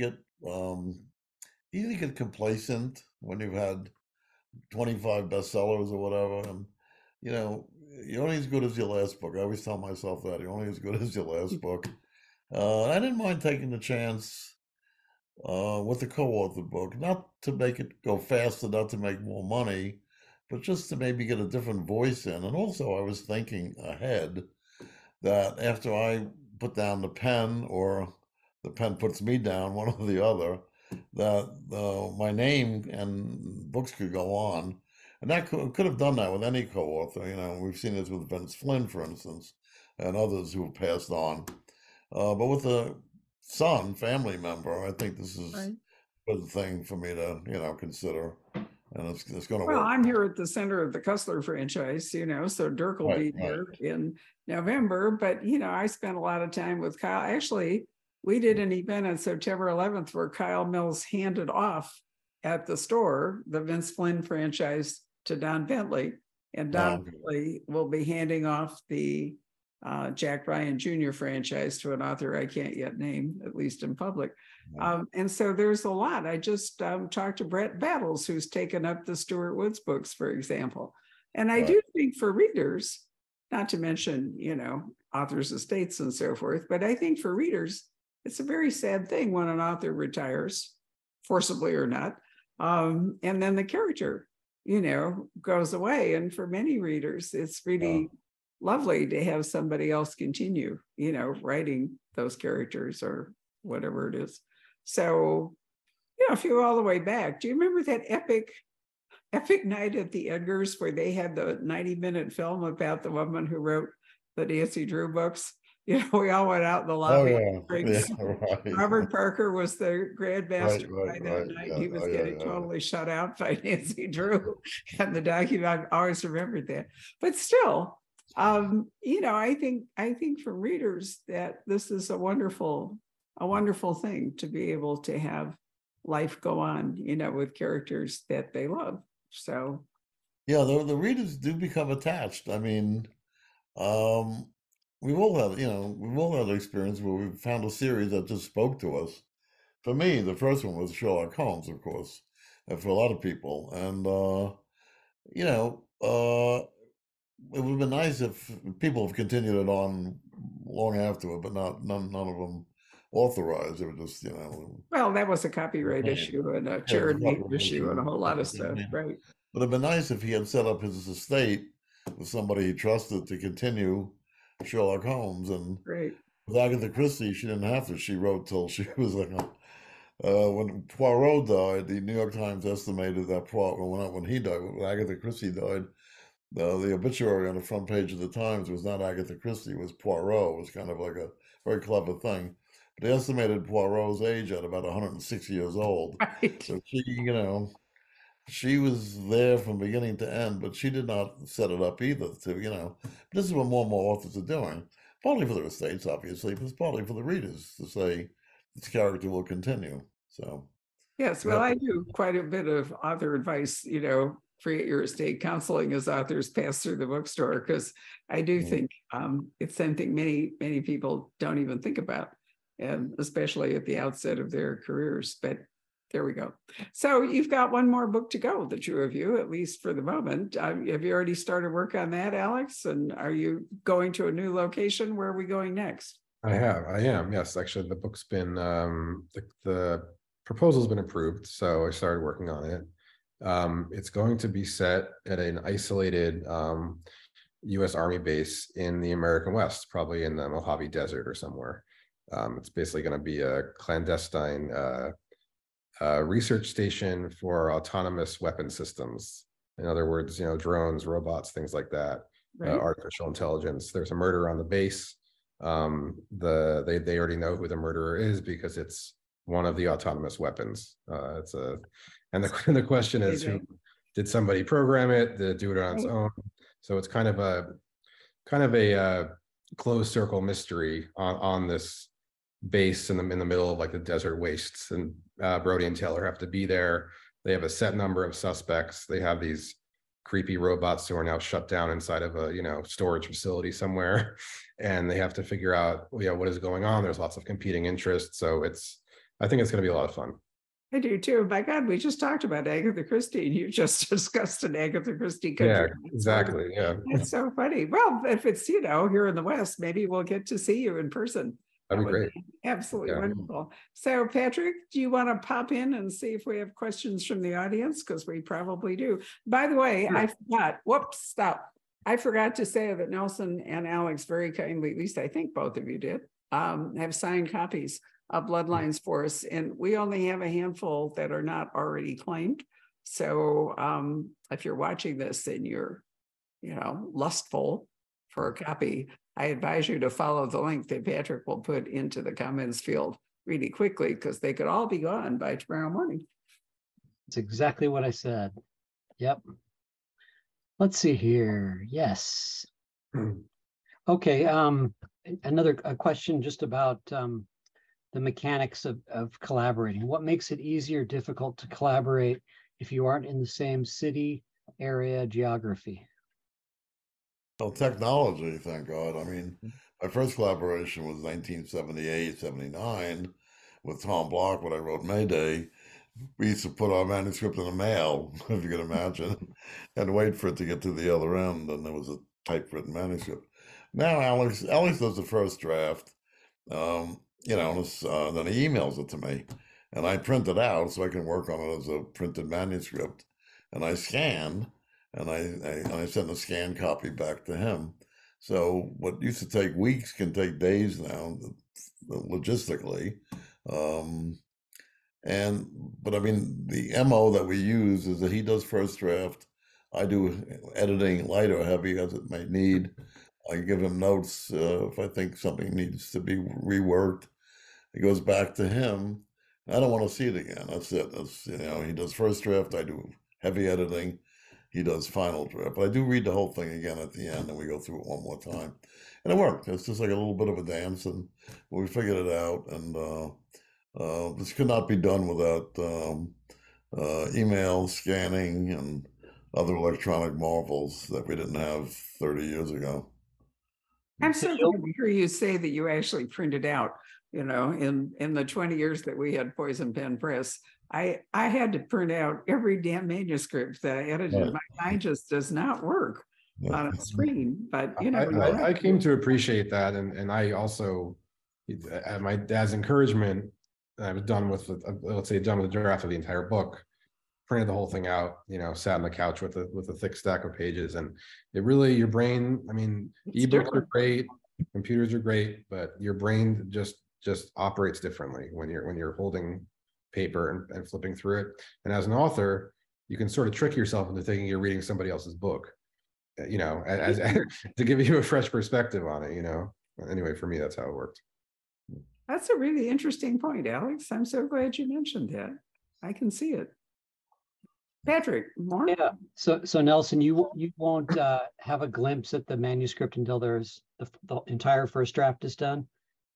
easy to get complacent when you've had 25 bestsellers or whatever, and you're only as good as your last book. I always tell myself that you're only as good as your last book. I didn't mind taking the chance with the co-authored book, not to make it go faster, not to make more money, but just to maybe get a different voice in. And also, I was thinking ahead that after I put down the pen, or the pen puts me down, one or the other, that my name and books could go on. And that could have done that with any co-author. We've seen this with Vince Flynn, for instance, and others who have passed on. But with a son, family member, I think this is Right. a good thing for me to, consider. And it's going to Well, work. I'm here at the center of the Cussler franchise, so Dirk will Right, be here in November. But, I spent a lot of time with Kyle. Actually, we did an event on September 11th where Kyle Mills handed off at the store the Vince Flynn franchise to Don Bentley. And Don Bentley will be handing off the Jack Ryan Jr. franchise to an author I can't yet name, at least in public. And so there's a lot. I just talked to Brett Battles, who's taken up the Stuart Woods books, for example. And I do think for readers, not to mention, authors' estates and so forth, but I think for readers, it's a very sad thing when an author retires, forcibly or not, and then the character, goes away. And for many readers, it's really lovely to have somebody else continue, writing those characters or whatever it is. So, if you go all the way back, do you remember that epic night at the Edgars where they had the 90-minute film about the woman who wrote the Nancy Drew books? We all went out in the lobby. Robert Parker was the grandmaster by that night. He was getting totally shut out by Nancy Drew and the document. I've always remembered that. But still, I think for readers that this is a wonderful thing to be able to have life go on, with characters that they love. So, yeah, the readers do become attached. I mean, we've all had an experience where we found a series that just spoke to us. For me, the first one was Sherlock Holmes, of course, and for a lot of people. And it would have been nice if people have continued it on long after it, but none of them authorized. It was just, well, that was a copyright issue and a charity issue and a whole lot of stuff, right? But it'd been nice if he had set up his estate with somebody he trusted to continue Sherlock Holmes. And with Agatha Christie, she didn't have to. She wrote till she was like, when Poirot died, the New York Times estimated that when he died, when Agatha Christie died, the obituary on the front page of the Times was not Agatha Christie, it was Poirot. It was kind of like a very clever thing. But they estimated Poirot's age at about 106 years old. Right. So she was there from beginning to end, but she did not set it up either But this is what more and more authors are doing. Partly for their estates, obviously, but it's partly for the readers to say this character will continue. So yes, well, I do quite a bit of author advice, create your estate counseling as authors pass through the bookstore, because I do think it's something many people don't even think about, and especially at the outset of their careers. But there we go. So you've got one more book to go, the two of you, at least for the moment. Have you already started work on that, Alex? And are you going to a new location? Where are we going next? I am. Yes, actually, the book's been the proposal's been approved, so I started working on it. It's going to be set at an isolated U.S. Army base in the American West, probably in the Mojave Desert or somewhere. It's basically going to be a clandestine research station for autonomous weapon systems. In other words, drones, robots, things like that, artificial intelligence. There's a murder on the base. They already know who the murderer is because it's one of the autonomous weapons. And the question is, who did somebody program it? Did it do it on its own? So it's kind of a closed circle mystery on this base in the middle of like the desert wastes, and Brody and Taylor have to be there. They have a set number of suspects. They have these creepy robots who are now shut down inside of a storage facility somewhere, and they have to figure out what is going on. There's lots of competing interests, so I think it's going to be a lot of fun. I do too. My God, we just talked about Agatha Christie, and you just discussed an Agatha Christie country. Yeah, exactly. Yeah, it's so funny. Well, if it's here in the West, maybe we'll get to see you in person. That'd be great. Absolutely wonderful. So, Patrick, do you want to pop in and see if we have questions from the audience? Because we probably do. By the way, I forgot. Whoops, stop. I forgot to say that Nelson and Alex very kindly, at least I think both of you did, have signed copies of Bloodlines for us. And we only have a handful that are not already claimed. So if you're watching this and you're, lustful for a copy, I advise you to follow the link that Patrick will put into the comments field really quickly, because they could all be gone by tomorrow morning. That's exactly what I said. Yep. Let's see here. Yes. Okay. Another question just about the mechanics of collaborating. What makes it easier or difficult to collaborate if you aren't in the same city, area, geography? Well, technology, thank God. I mean, my first collaboration was 1978, 79 with Tom Block when I wrote Mayday. We used to put our manuscript in the mail, if you can imagine, and wait for it to get to the other end, and there was a typewritten manuscript. Now Alex does the first draft, then he emails it to me, and I print it out so I can work on it as a printed manuscript, and I scan, and I send a scanned copy back to him. So what used to take weeks can take days now, logistically. But I mean, the MO that we use is that he does first draft. I do editing, light or heavy as it may need. I give him notes if I think something needs to be reworked. It goes back to him. I don't want to see it again. That's it. He does first draft. I do heavy editing. He does final draft. But I do read the whole thing again at the end, and we go through it one more time. And it worked. It's just like a little bit of a dance, and we figured it out. And this could not be done without email, scanning, and other electronic marvels that we didn't have 30 years ago. I'm so glad to hear you say that you actually printed out, in the 20 years that we had Poison Pen Press. I had to print out every damn manuscript that I edited. Right. My mind just does not work on a screen, but I came to appreciate that. And I also, at my dad's encouragement, I was done with the draft of the entire book, printed the whole thing out, sat on the couch with a thick stack of pages. And it really, your brain, ebooks are great, computers are great, but your brain just operates differently when you're holding paper and flipping through it. And as an author, you can sort of trick yourself into thinking you're reading somebody else's book, to give you a fresh perspective on it, Anyway, for me, that's how it worked. That's a really interesting point, Alex. I'm so glad you mentioned that. I can see it. Patrick, more? Yeah. So Nelson, you won't have a glimpse at the manuscript until there's the entire first draft is done?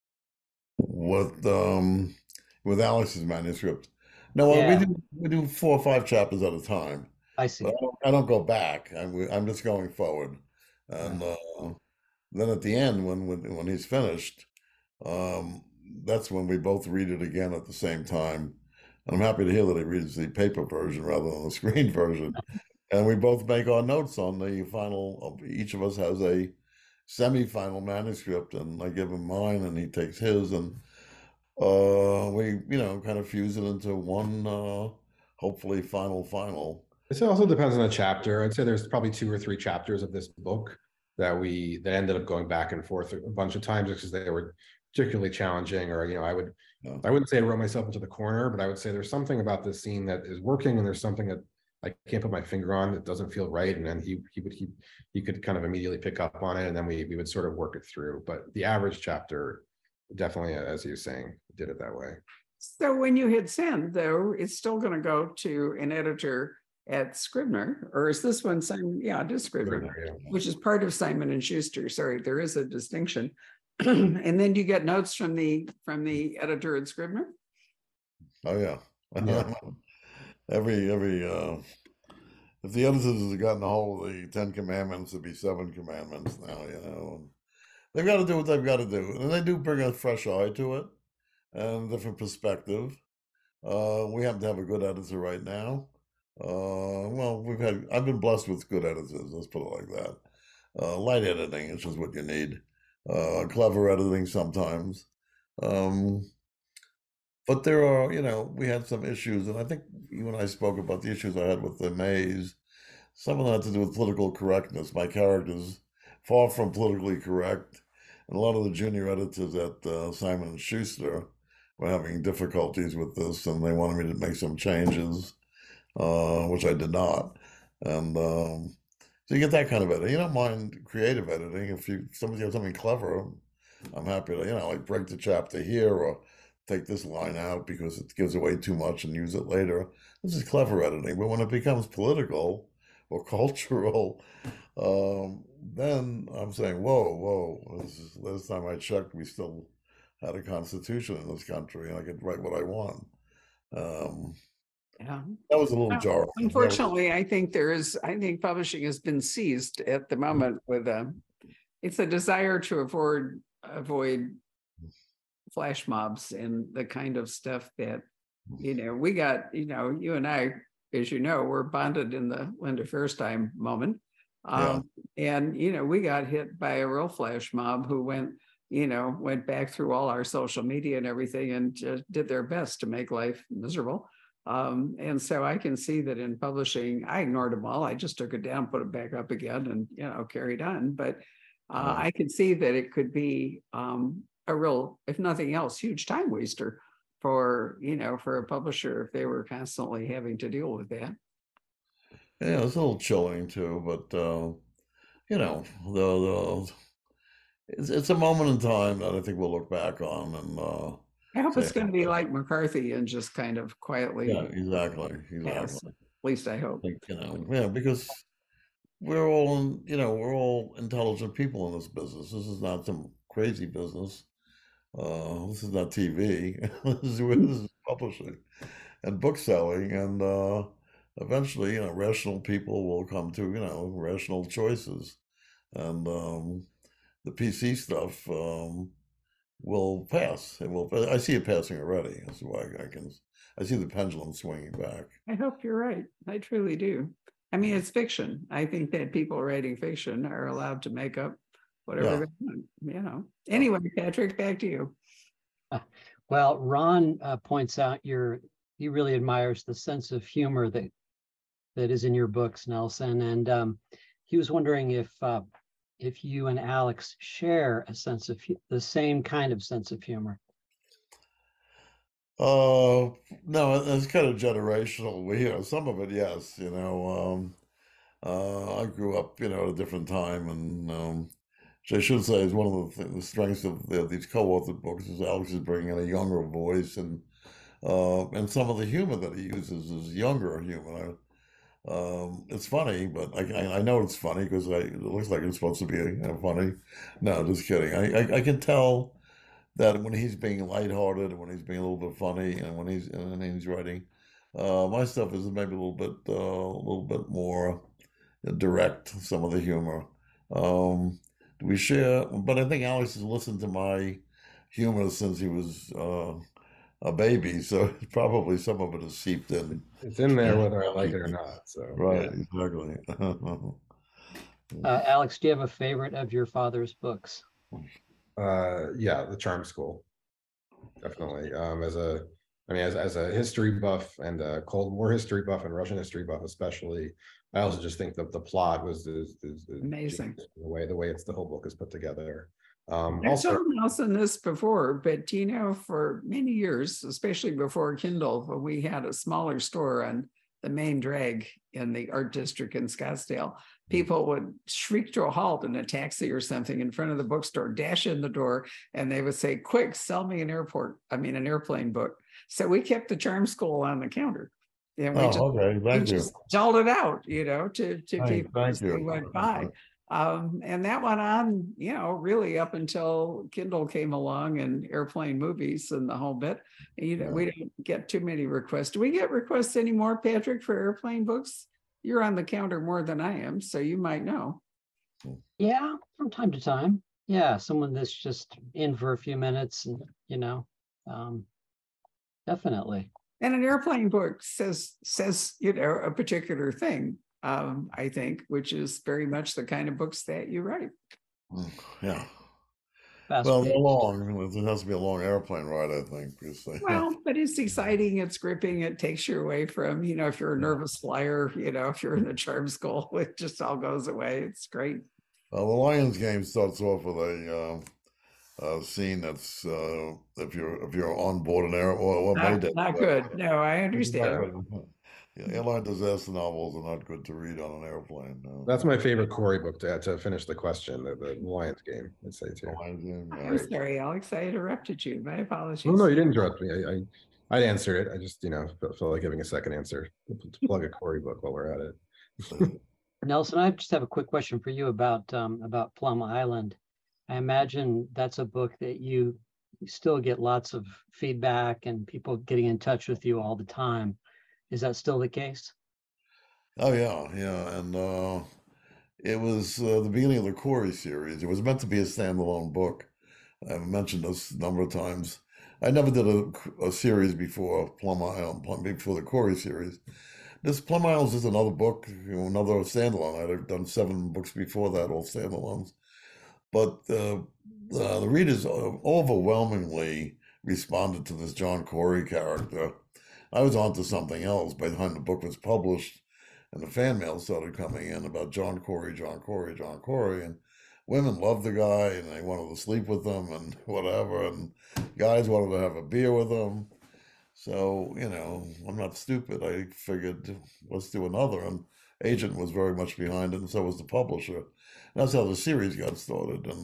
With Alex's manuscript. No, yeah. we do 4 or 5 chapters at a time. I see. I don't go back. I'm just going forward. And then at the end, when he's finished, that's when we both read it again at the same time. And I'm happy to hear that he reads the paper version rather than the screen version. And we both make our notes on the final. Each of us has a semi-final manuscript, and I give him mine, and he takes his, and we kind of fuse it into one hopefully final. It also depends on the chapter. I'd say there's probably 2 or 3 chapters of this book that ended up going back and forth a bunch of times because they were particularly challenging, or I wouldn't say I wrote myself into the corner, but I would say there's something about this scene that is working, and there's something that I can't put my finger on, it doesn't feel right. And then he could kind of immediately pick up on it, and then we would sort of work it through. But the average chapter definitely, as you're saying, did it that way. So when you hit send, though, it's still going to go to an editor at Scribner, or is this one Simon? Yeah, it is Scribner, Yeah. which is part of Simon and Schuster. Sorry, there is a distinction. And then you get notes from the editor at Scribner. Oh yeah. Yeah. every if the editors have gotten a hold of the 10 commandments, it'd be 7 commandments now, you know. They've got to do what they've got to do. And they do bring a fresh eye to it and a different perspective. We happen to have a good editor right now. Well, I've been blessed with good editors, let's put it like that. Light editing is just what you need. Clever editing sometimes. But there are, you know, we had some issues, and I think you and I spoke about the issues I had with the Mays. Some of them had to do with political correctness. My characters, far from politically correct, and a lot of the junior editors at Simon & Schuster were having difficulties with this, and they wanted me to make some changes, which I did not. And so you get that kind of editing. You don't mind creative editing. If somebody has something clever, I'm happy to, you know, like break the chapter here or take this line out because it gives away too much and use it later. This is clever editing. But when it becomes political or cultural, then I'm saying, whoa, last time I checked, we still had a constitution in this country and I could write what I want. Yeah. That was a little jarring. Unfortunately, I think publishing has been seized at the moment with it's a desire to avoid flash mobs and the kind of stuff that, you know, we got, you know, you and I, as you know, were bonded in the Linda Fairstein moment. And, you know, we got hit by a real flash mob who went back through all our social media and everything and just did their best to make life miserable. And so I can see that in publishing, I ignored them all. I just took it down, put it back up again and, you know, carried on. But I can see that it could be a real, if nothing else, huge time waster for, you know, for a publisher if they were constantly having to deal with that. Yeah, it's a little chilling too, but you know, it's a moment in time that I think we'll look back on, and I hope it's going to be like McCarthy and just kind of quietly. Yeah, exactly. Pass. At least I hope. You know, yeah, because we're all intelligent people in this business. This is not some crazy business. This is not TV. This is publishing and book selling, and eventually, you know, rational people will come to, you know, rational choices, and the PC stuff will pass. It will. I see it passing already. That's why I see the pendulum swinging back. I hope you're right. I truly do. I mean, it's fiction. I think that people writing fiction are allowed to make up whatever they want, you know. Anyway, Patrick, back to you. Well, Ron points out he really admires the sense of humor that is in your books, Nelson, and he was wondering if you and Alex share the same kind of sense of humor. No, it's kind of generational. Some of it, yes. You know, I grew up, you know, at a different time, and which I should say is one of the strengths of these co-authored books is Alex is bringing in a younger voice, and some of the humor that he uses is younger humor. It's funny, but I know it's funny because it looks like it's supposed to be funny. No, just kidding. I can tell that when he's being lighthearted, when he's being a little bit funny, and when he's writing, my stuff is maybe a little bit more direct. Some of the humor. We share, but I think Alex has listened to my humor since he was a baby, so probably some of it is seeped in. It's in there whether I like it or not. So right, exactly. Alex, do you have a favorite of your father's books? Yeah, The Charm School, definitely. As a history buff and a Cold War history buff and Russian history buff, especially, I also just think that the plot was amazing. The way the whole book is put together. I told Nelson this before, but you know, for many years, especially before Kindle, we had a smaller store on main drag in the art district in Scottsdale, people would shriek to a halt in a taxi or something in front of the bookstore, dash in the door, and they would say, quick, sell me an airplane book. So we kept the Charm School on the counter. And we Okay, thank you. just doled it out, to people Thank as they you. went by. And that went on, really up until Kindle came along and airplane movies and the whole bit. We don't get too many requests. Do we get requests anymore, Patrick, for airplane books? You're on the counter more than I am, so you might know. Yeah, from time to time. Yeah, someone that's just in for a few minutes, and definitely. And an airplane book says a particular thing. I think, which is very much the kind of books that you write. Yeah. Fast Well, they're paced. long. It has to be a long airplane ride, I think. Well, but it's exciting. It's gripping. It takes you away from, if you're a nervous flyer, if you're in the Charm School, it just all goes away. It's great. Well, the Lions game starts off with a scene that's if you're on board an air or Mayday. Not good. No, I understand. Yeah, airline disaster novels are not good to read on an airplane. No. That's my favorite Corey book to finish the question, the Lions game, I'd say too. Lions game, I'm sorry, Alex, I interrupted you. My apologies. Oh, no, you didn't interrupt me. I'd answer it. I just, felt like giving a second answer to plug a Corey book while we're at it. Nelson, I just have a quick question for you about Plum Island. I imagine that's a book that you still get lots of feedback and people getting in touch with you all the time. Is that still the case? Oh yeah, and it was the beginning of the Corey series. It was meant to be a standalone book. I've mentioned this a number of times. I never did a series before Plum Island, before the Corey series. This Plum Island is another book, another standalone. I'd done 7 books before that, all standalones. But the readers overwhelmingly responded to this John Corey character. I was onto something else by the time the book was published, and the fan mail started coming in about John Corey, and women loved the guy, and they wanted to sleep with him, and whatever, and guys wanted to have a beer with him. So, I'm not stupid. I figured, let's do another, and Agent was very much behind it, and so was the publisher. And that's how the series got started, and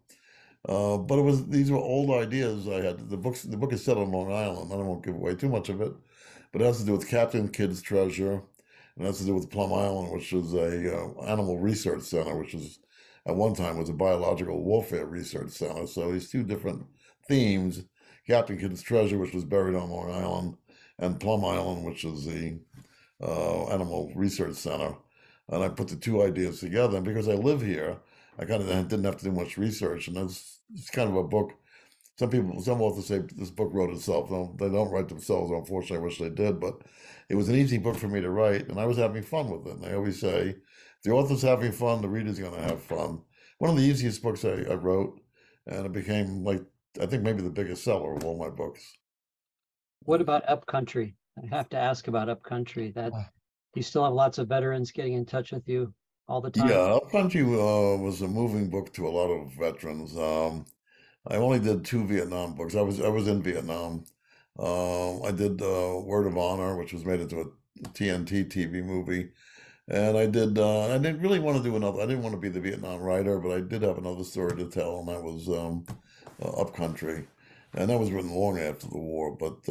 but these were old ideas I had. The book is set on Long Island. I don't want to give away too much of it, but it has to do with Captain Kidd's treasure, and it has to do with Plum Island, which is a animal research center, which is at one time was a biological warfare research center. So these 2 different themes: Captain Kidd's treasure, which was buried on Long Island, and Plum Island, which is the animal research center. And I put the 2 ideas together, and because I live here, I kind of didn't have to do much research, and it's kind of a book. Some authors say this book wrote itself. No, they don't write themselves. Unfortunately, I wish they did, but it was an easy book for me to write, and I was having fun with it. And I always say, if the author's having fun, the reader's going to have fun. One of the easiest books I wrote, and it became I think maybe the biggest seller of all my books. What about Upcountry? I have to ask about Upcountry. That you still have lots of veterans getting in touch with you all the time? Yeah, Upcountry was a moving book to a lot of veterans. I only did 2 Vietnam books. I was in Vietnam. I did Word of Honor, which was made into a TNT TV movie, and I didn't really want to do another. I didn't want to be the Vietnam writer, but I did have another story to tell, and that was Upcountry, and that was written long after the war. But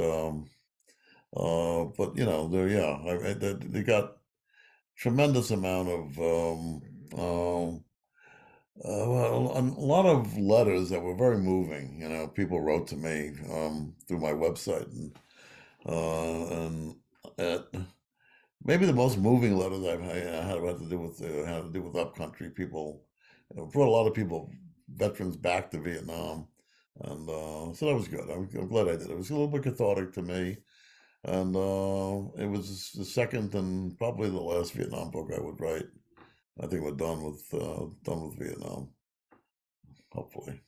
they got tremendous amount of a lot of letters that were very moving. People wrote to me through my website, and maybe the most moving letters I've had to do with Upcountry. People brought a lot of veterans back to Vietnam, and so that was good. I'm glad I did it. It was a little bit cathartic to me, and it was the second and probably the last Vietnam book I would write. I think we're done with Vietnam, hopefully.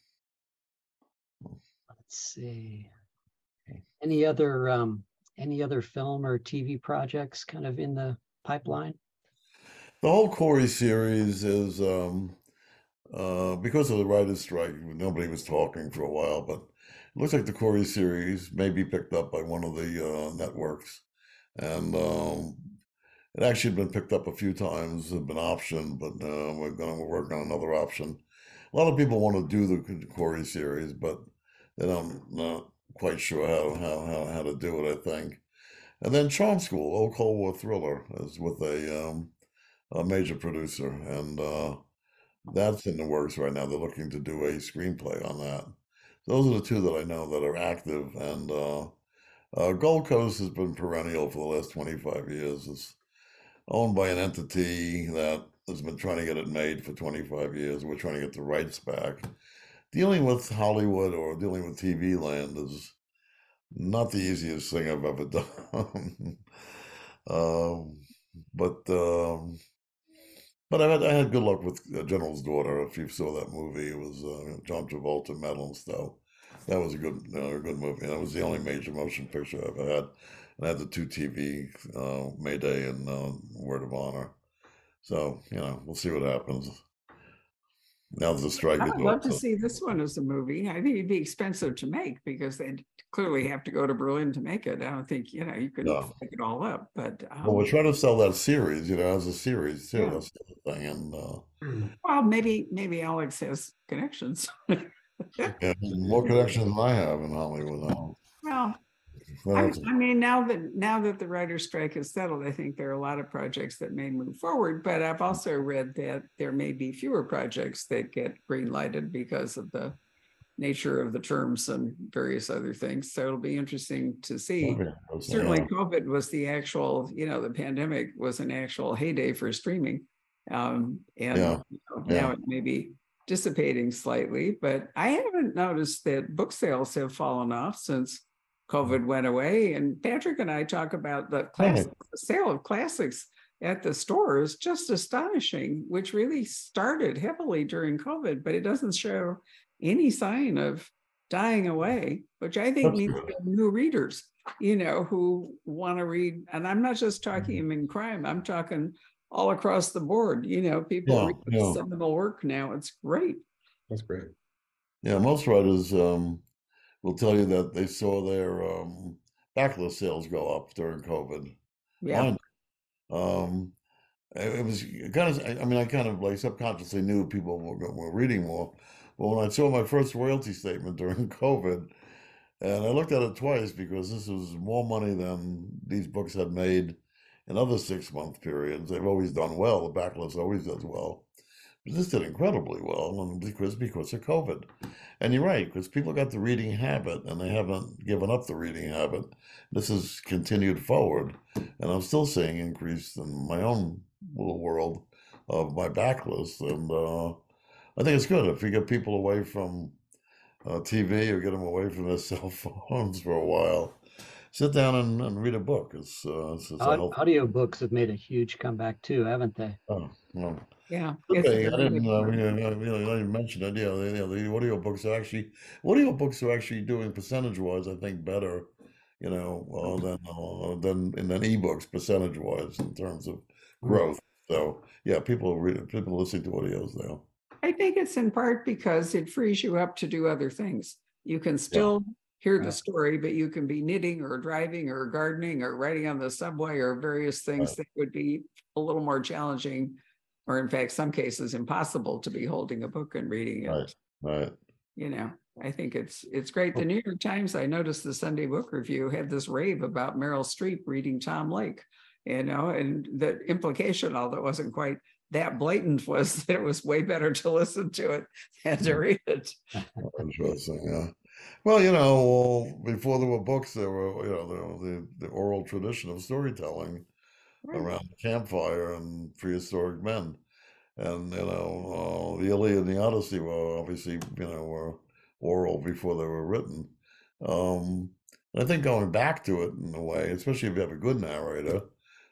Let's see. Any other film or TV projects kind of in the pipeline? The whole Corey series is because of the writer's strike, nobody was talking for a while, but it looks like the Corey series may be picked up by one of the networks, and It actually been picked up a few times, have been optioned, but we're working on another option. A lot of people want to do the Corey series, but they don't not quite sure how to do it, I think. And then Charm School, Old Cold War Thriller, is with a major producer, and that's in the works right now. They're looking to do a screenplay on that. Those are the two that I know that are active, and Gold Coast has been perennial for the last 25 years. It's owned by an entity that has been trying to get it made for 25 years. We're trying to get the rights back. Dealing with Hollywood or dealing with TV land is not the easiest thing I've ever done. um, but um, but I had good luck with General's Daughter. If you saw that movie, it was John Travolta, Madeline Stowe. That was a good movie. That was the only major motion picture I ever had. And I had the two TV, Mayday and Word of Honor. So we'll see what happens. Now the strike I is would love over. to see this one as a movie. I think it'd be expensive to make because they'd clearly have to go to Berlin to make it. I don't think, you could No. pick it all up, but Well, we're trying to sell that series, as a series too. Yeah. That's the other thing. And well, maybe Alex has connections. yeah, more connections than I have in Hollywood now. Well, Well, I mean, now that the writer's strike is settled, I think there are a lot of projects that may move forward, but I've also read that there may be fewer projects that get green lighted because of the nature of the terms and various other things. So it'll be interesting to see. okay, Certainly yeah. COVID was the actual, the pandemic was an actual heyday for streaming. And Yeah. now it may be dissipating slightly, but I haven't noticed that book sales have fallen off since COVID went away. And Patrick and I talk about the sale of classics at the store is just astonishing, which really started heavily during COVID, but it doesn't show any sign of dying away, which I think means new readers, who want to read. And I'm not just talking in crime, I'm talking all across the board. People read seminal work now. It's great. That's great. Yeah, most writers will tell you that they saw their backlist sales go up during COVID. Yeah. It was kind of, I kind of like subconsciously knew people were reading more. But when I saw my first royalty statement during COVID, and I looked at it twice because this was more money than these books had made in other 6-month periods. They've always done well. The backlist always does well. But this did incredibly well because of COVID. And you're right, because people got the reading habit and they haven't given up the reading habit. This has continued forward. And I'm still seeing increase in my own little world of my backlist. And I think it's good if you get people away from TV or get them away from their cell phones for a while. Sit down and read a book. It's audio books have made a huge comeback too, haven't they? Oh, well. Yeah. Okay, I didn't mention it. Yeah, the audiobooks are actually doing percentage-wise, I think, better, than ebooks percentage-wise in terms of growth. So yeah, people listening to audios now. I think it's in part because it frees you up to do other things. You can still hear the story, but you can be knitting or driving or gardening or riding on the subway or various things that would be a little more challenging, or in fact, some cases impossible to be holding a book and reading it. Right. I think it's great. The New York Times, I noticed the Sunday Book Review had this rave about Meryl Streep reading Tom Lake, and the implication, although it wasn't quite that blatant, was that it was way better to listen to it than to read it. Interesting, yeah. Well, before there were books, there were, the oral tradition of storytelling around the campfire and prehistoric men. And, the Iliad and the Odyssey were obviously, were oral before they were written. I think going back to it in a way, especially if you have a good narrator,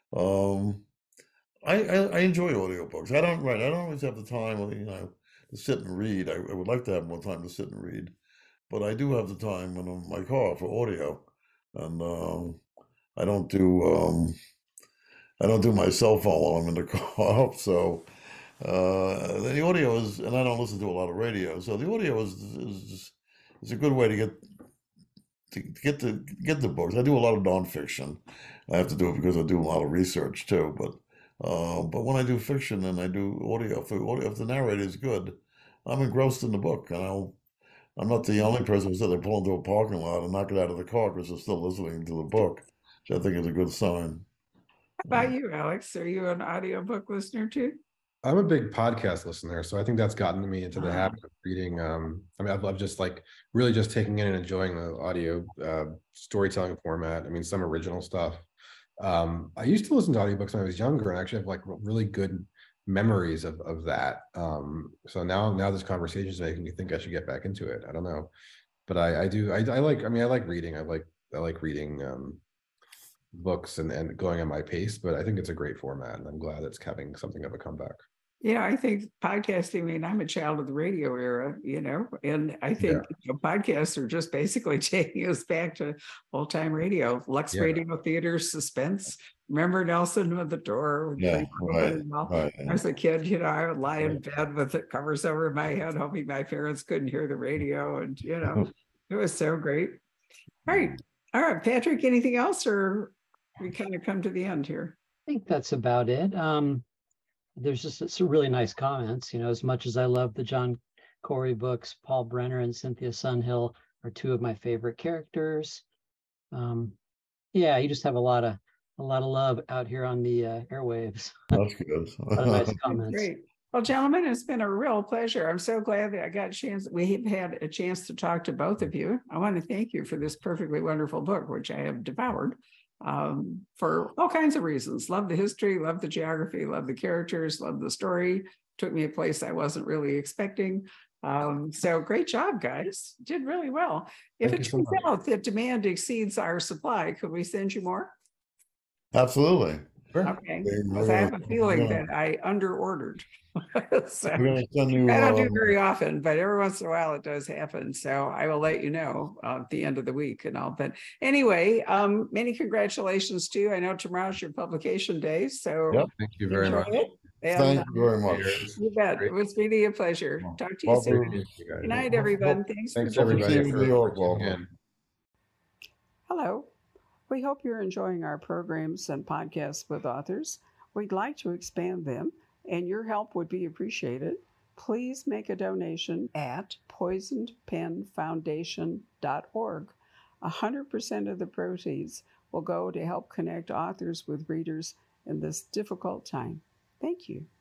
I enjoy audiobooks. I don't always have the time, to sit and read. I would like to have more time to sit and read. But I do have the time when I'm in my car for audio, and I don't do my cell phone while I'm in the car. So the audio is, and I don't listen to a lot of radio. So the audio is a good way to get to get the books. I do a lot of nonfiction. I have to do it because I do a lot of research too. But when I do fiction and I do audio, if the narrator is good, I'm engrossed in the book, and I'm not the only person who said they pull into a parking lot and knock it out of the car because they're still listening to the book, which I think is a good sign. How about you, Alex? Are you an audiobook listener too? I'm a big podcast listener, so I think that's gotten me into the Ah. habit of reading. I mean, I've just like really just taking in and enjoying the audio storytelling format. I mean, some original stuff. I used to listen to audiobooks when I was younger, and actually have like really good memories of that. So now this conversation is making me think I should get back into it. I don't know, but I do. I like. I mean, I like reading. I like reading books and going at my pace. But I think it's a great format, and I'm glad it's having something of a comeback. Yeah, I think podcasting, I mean, I'm a child of the radio era, and I think podcasts are just basically taking us back to old time radio, Lux Yeah. Radio Theater, Suspense. Remember Nelson with the door? Yeah, right. Well, as a kid, I would lie in bed with the covers over my head, hoping my parents couldn't hear the radio. And, it was so great. All right, Patrick, anything else, or we kind of come to the end here? I think that's about it. There's just some really nice comments. As much as I love the John Corey books, Paul Brenner and Cynthia Sunhill are two of my favorite characters. Yeah, you just have a lot of love out here on the airwaves. That's good. A lot of nice comments. Great. Well, gentlemen, it's been a real pleasure. I'm so glad that I got a chance. We've had a chance to talk to both of you. I want to thank you for this perfectly wonderful book, which I have devoured. For all kinds of reasons. Love the history, love the geography, love the characters, love the story. Took me a place I wasn't really expecting. So great job, guys. Did really well. If it turns out that demand exceeds our supply, could we send you more? Absolutely. Sure. Okay. Because I have a feeling that I under-ordered. So, We're gonna send you, I don't do very often, but every once in a while it does happen. So I will let you know at the end of the week and all. But anyway, many congratulations to you. I know tomorrow's your publication day, so Thank you very much. Thank you very much. You bet. It was really a pleasure. Talk to you soon. Good night, everyone. Thanks everybody for tuning in. Hello. We hope you're enjoying our programs and podcasts with authors. We'd like to expand them, and your help would be appreciated. Please make a donation at poisonedpenfoundation.org. 100% of the proceeds will go to help connect authors with readers in this difficult time. Thank you.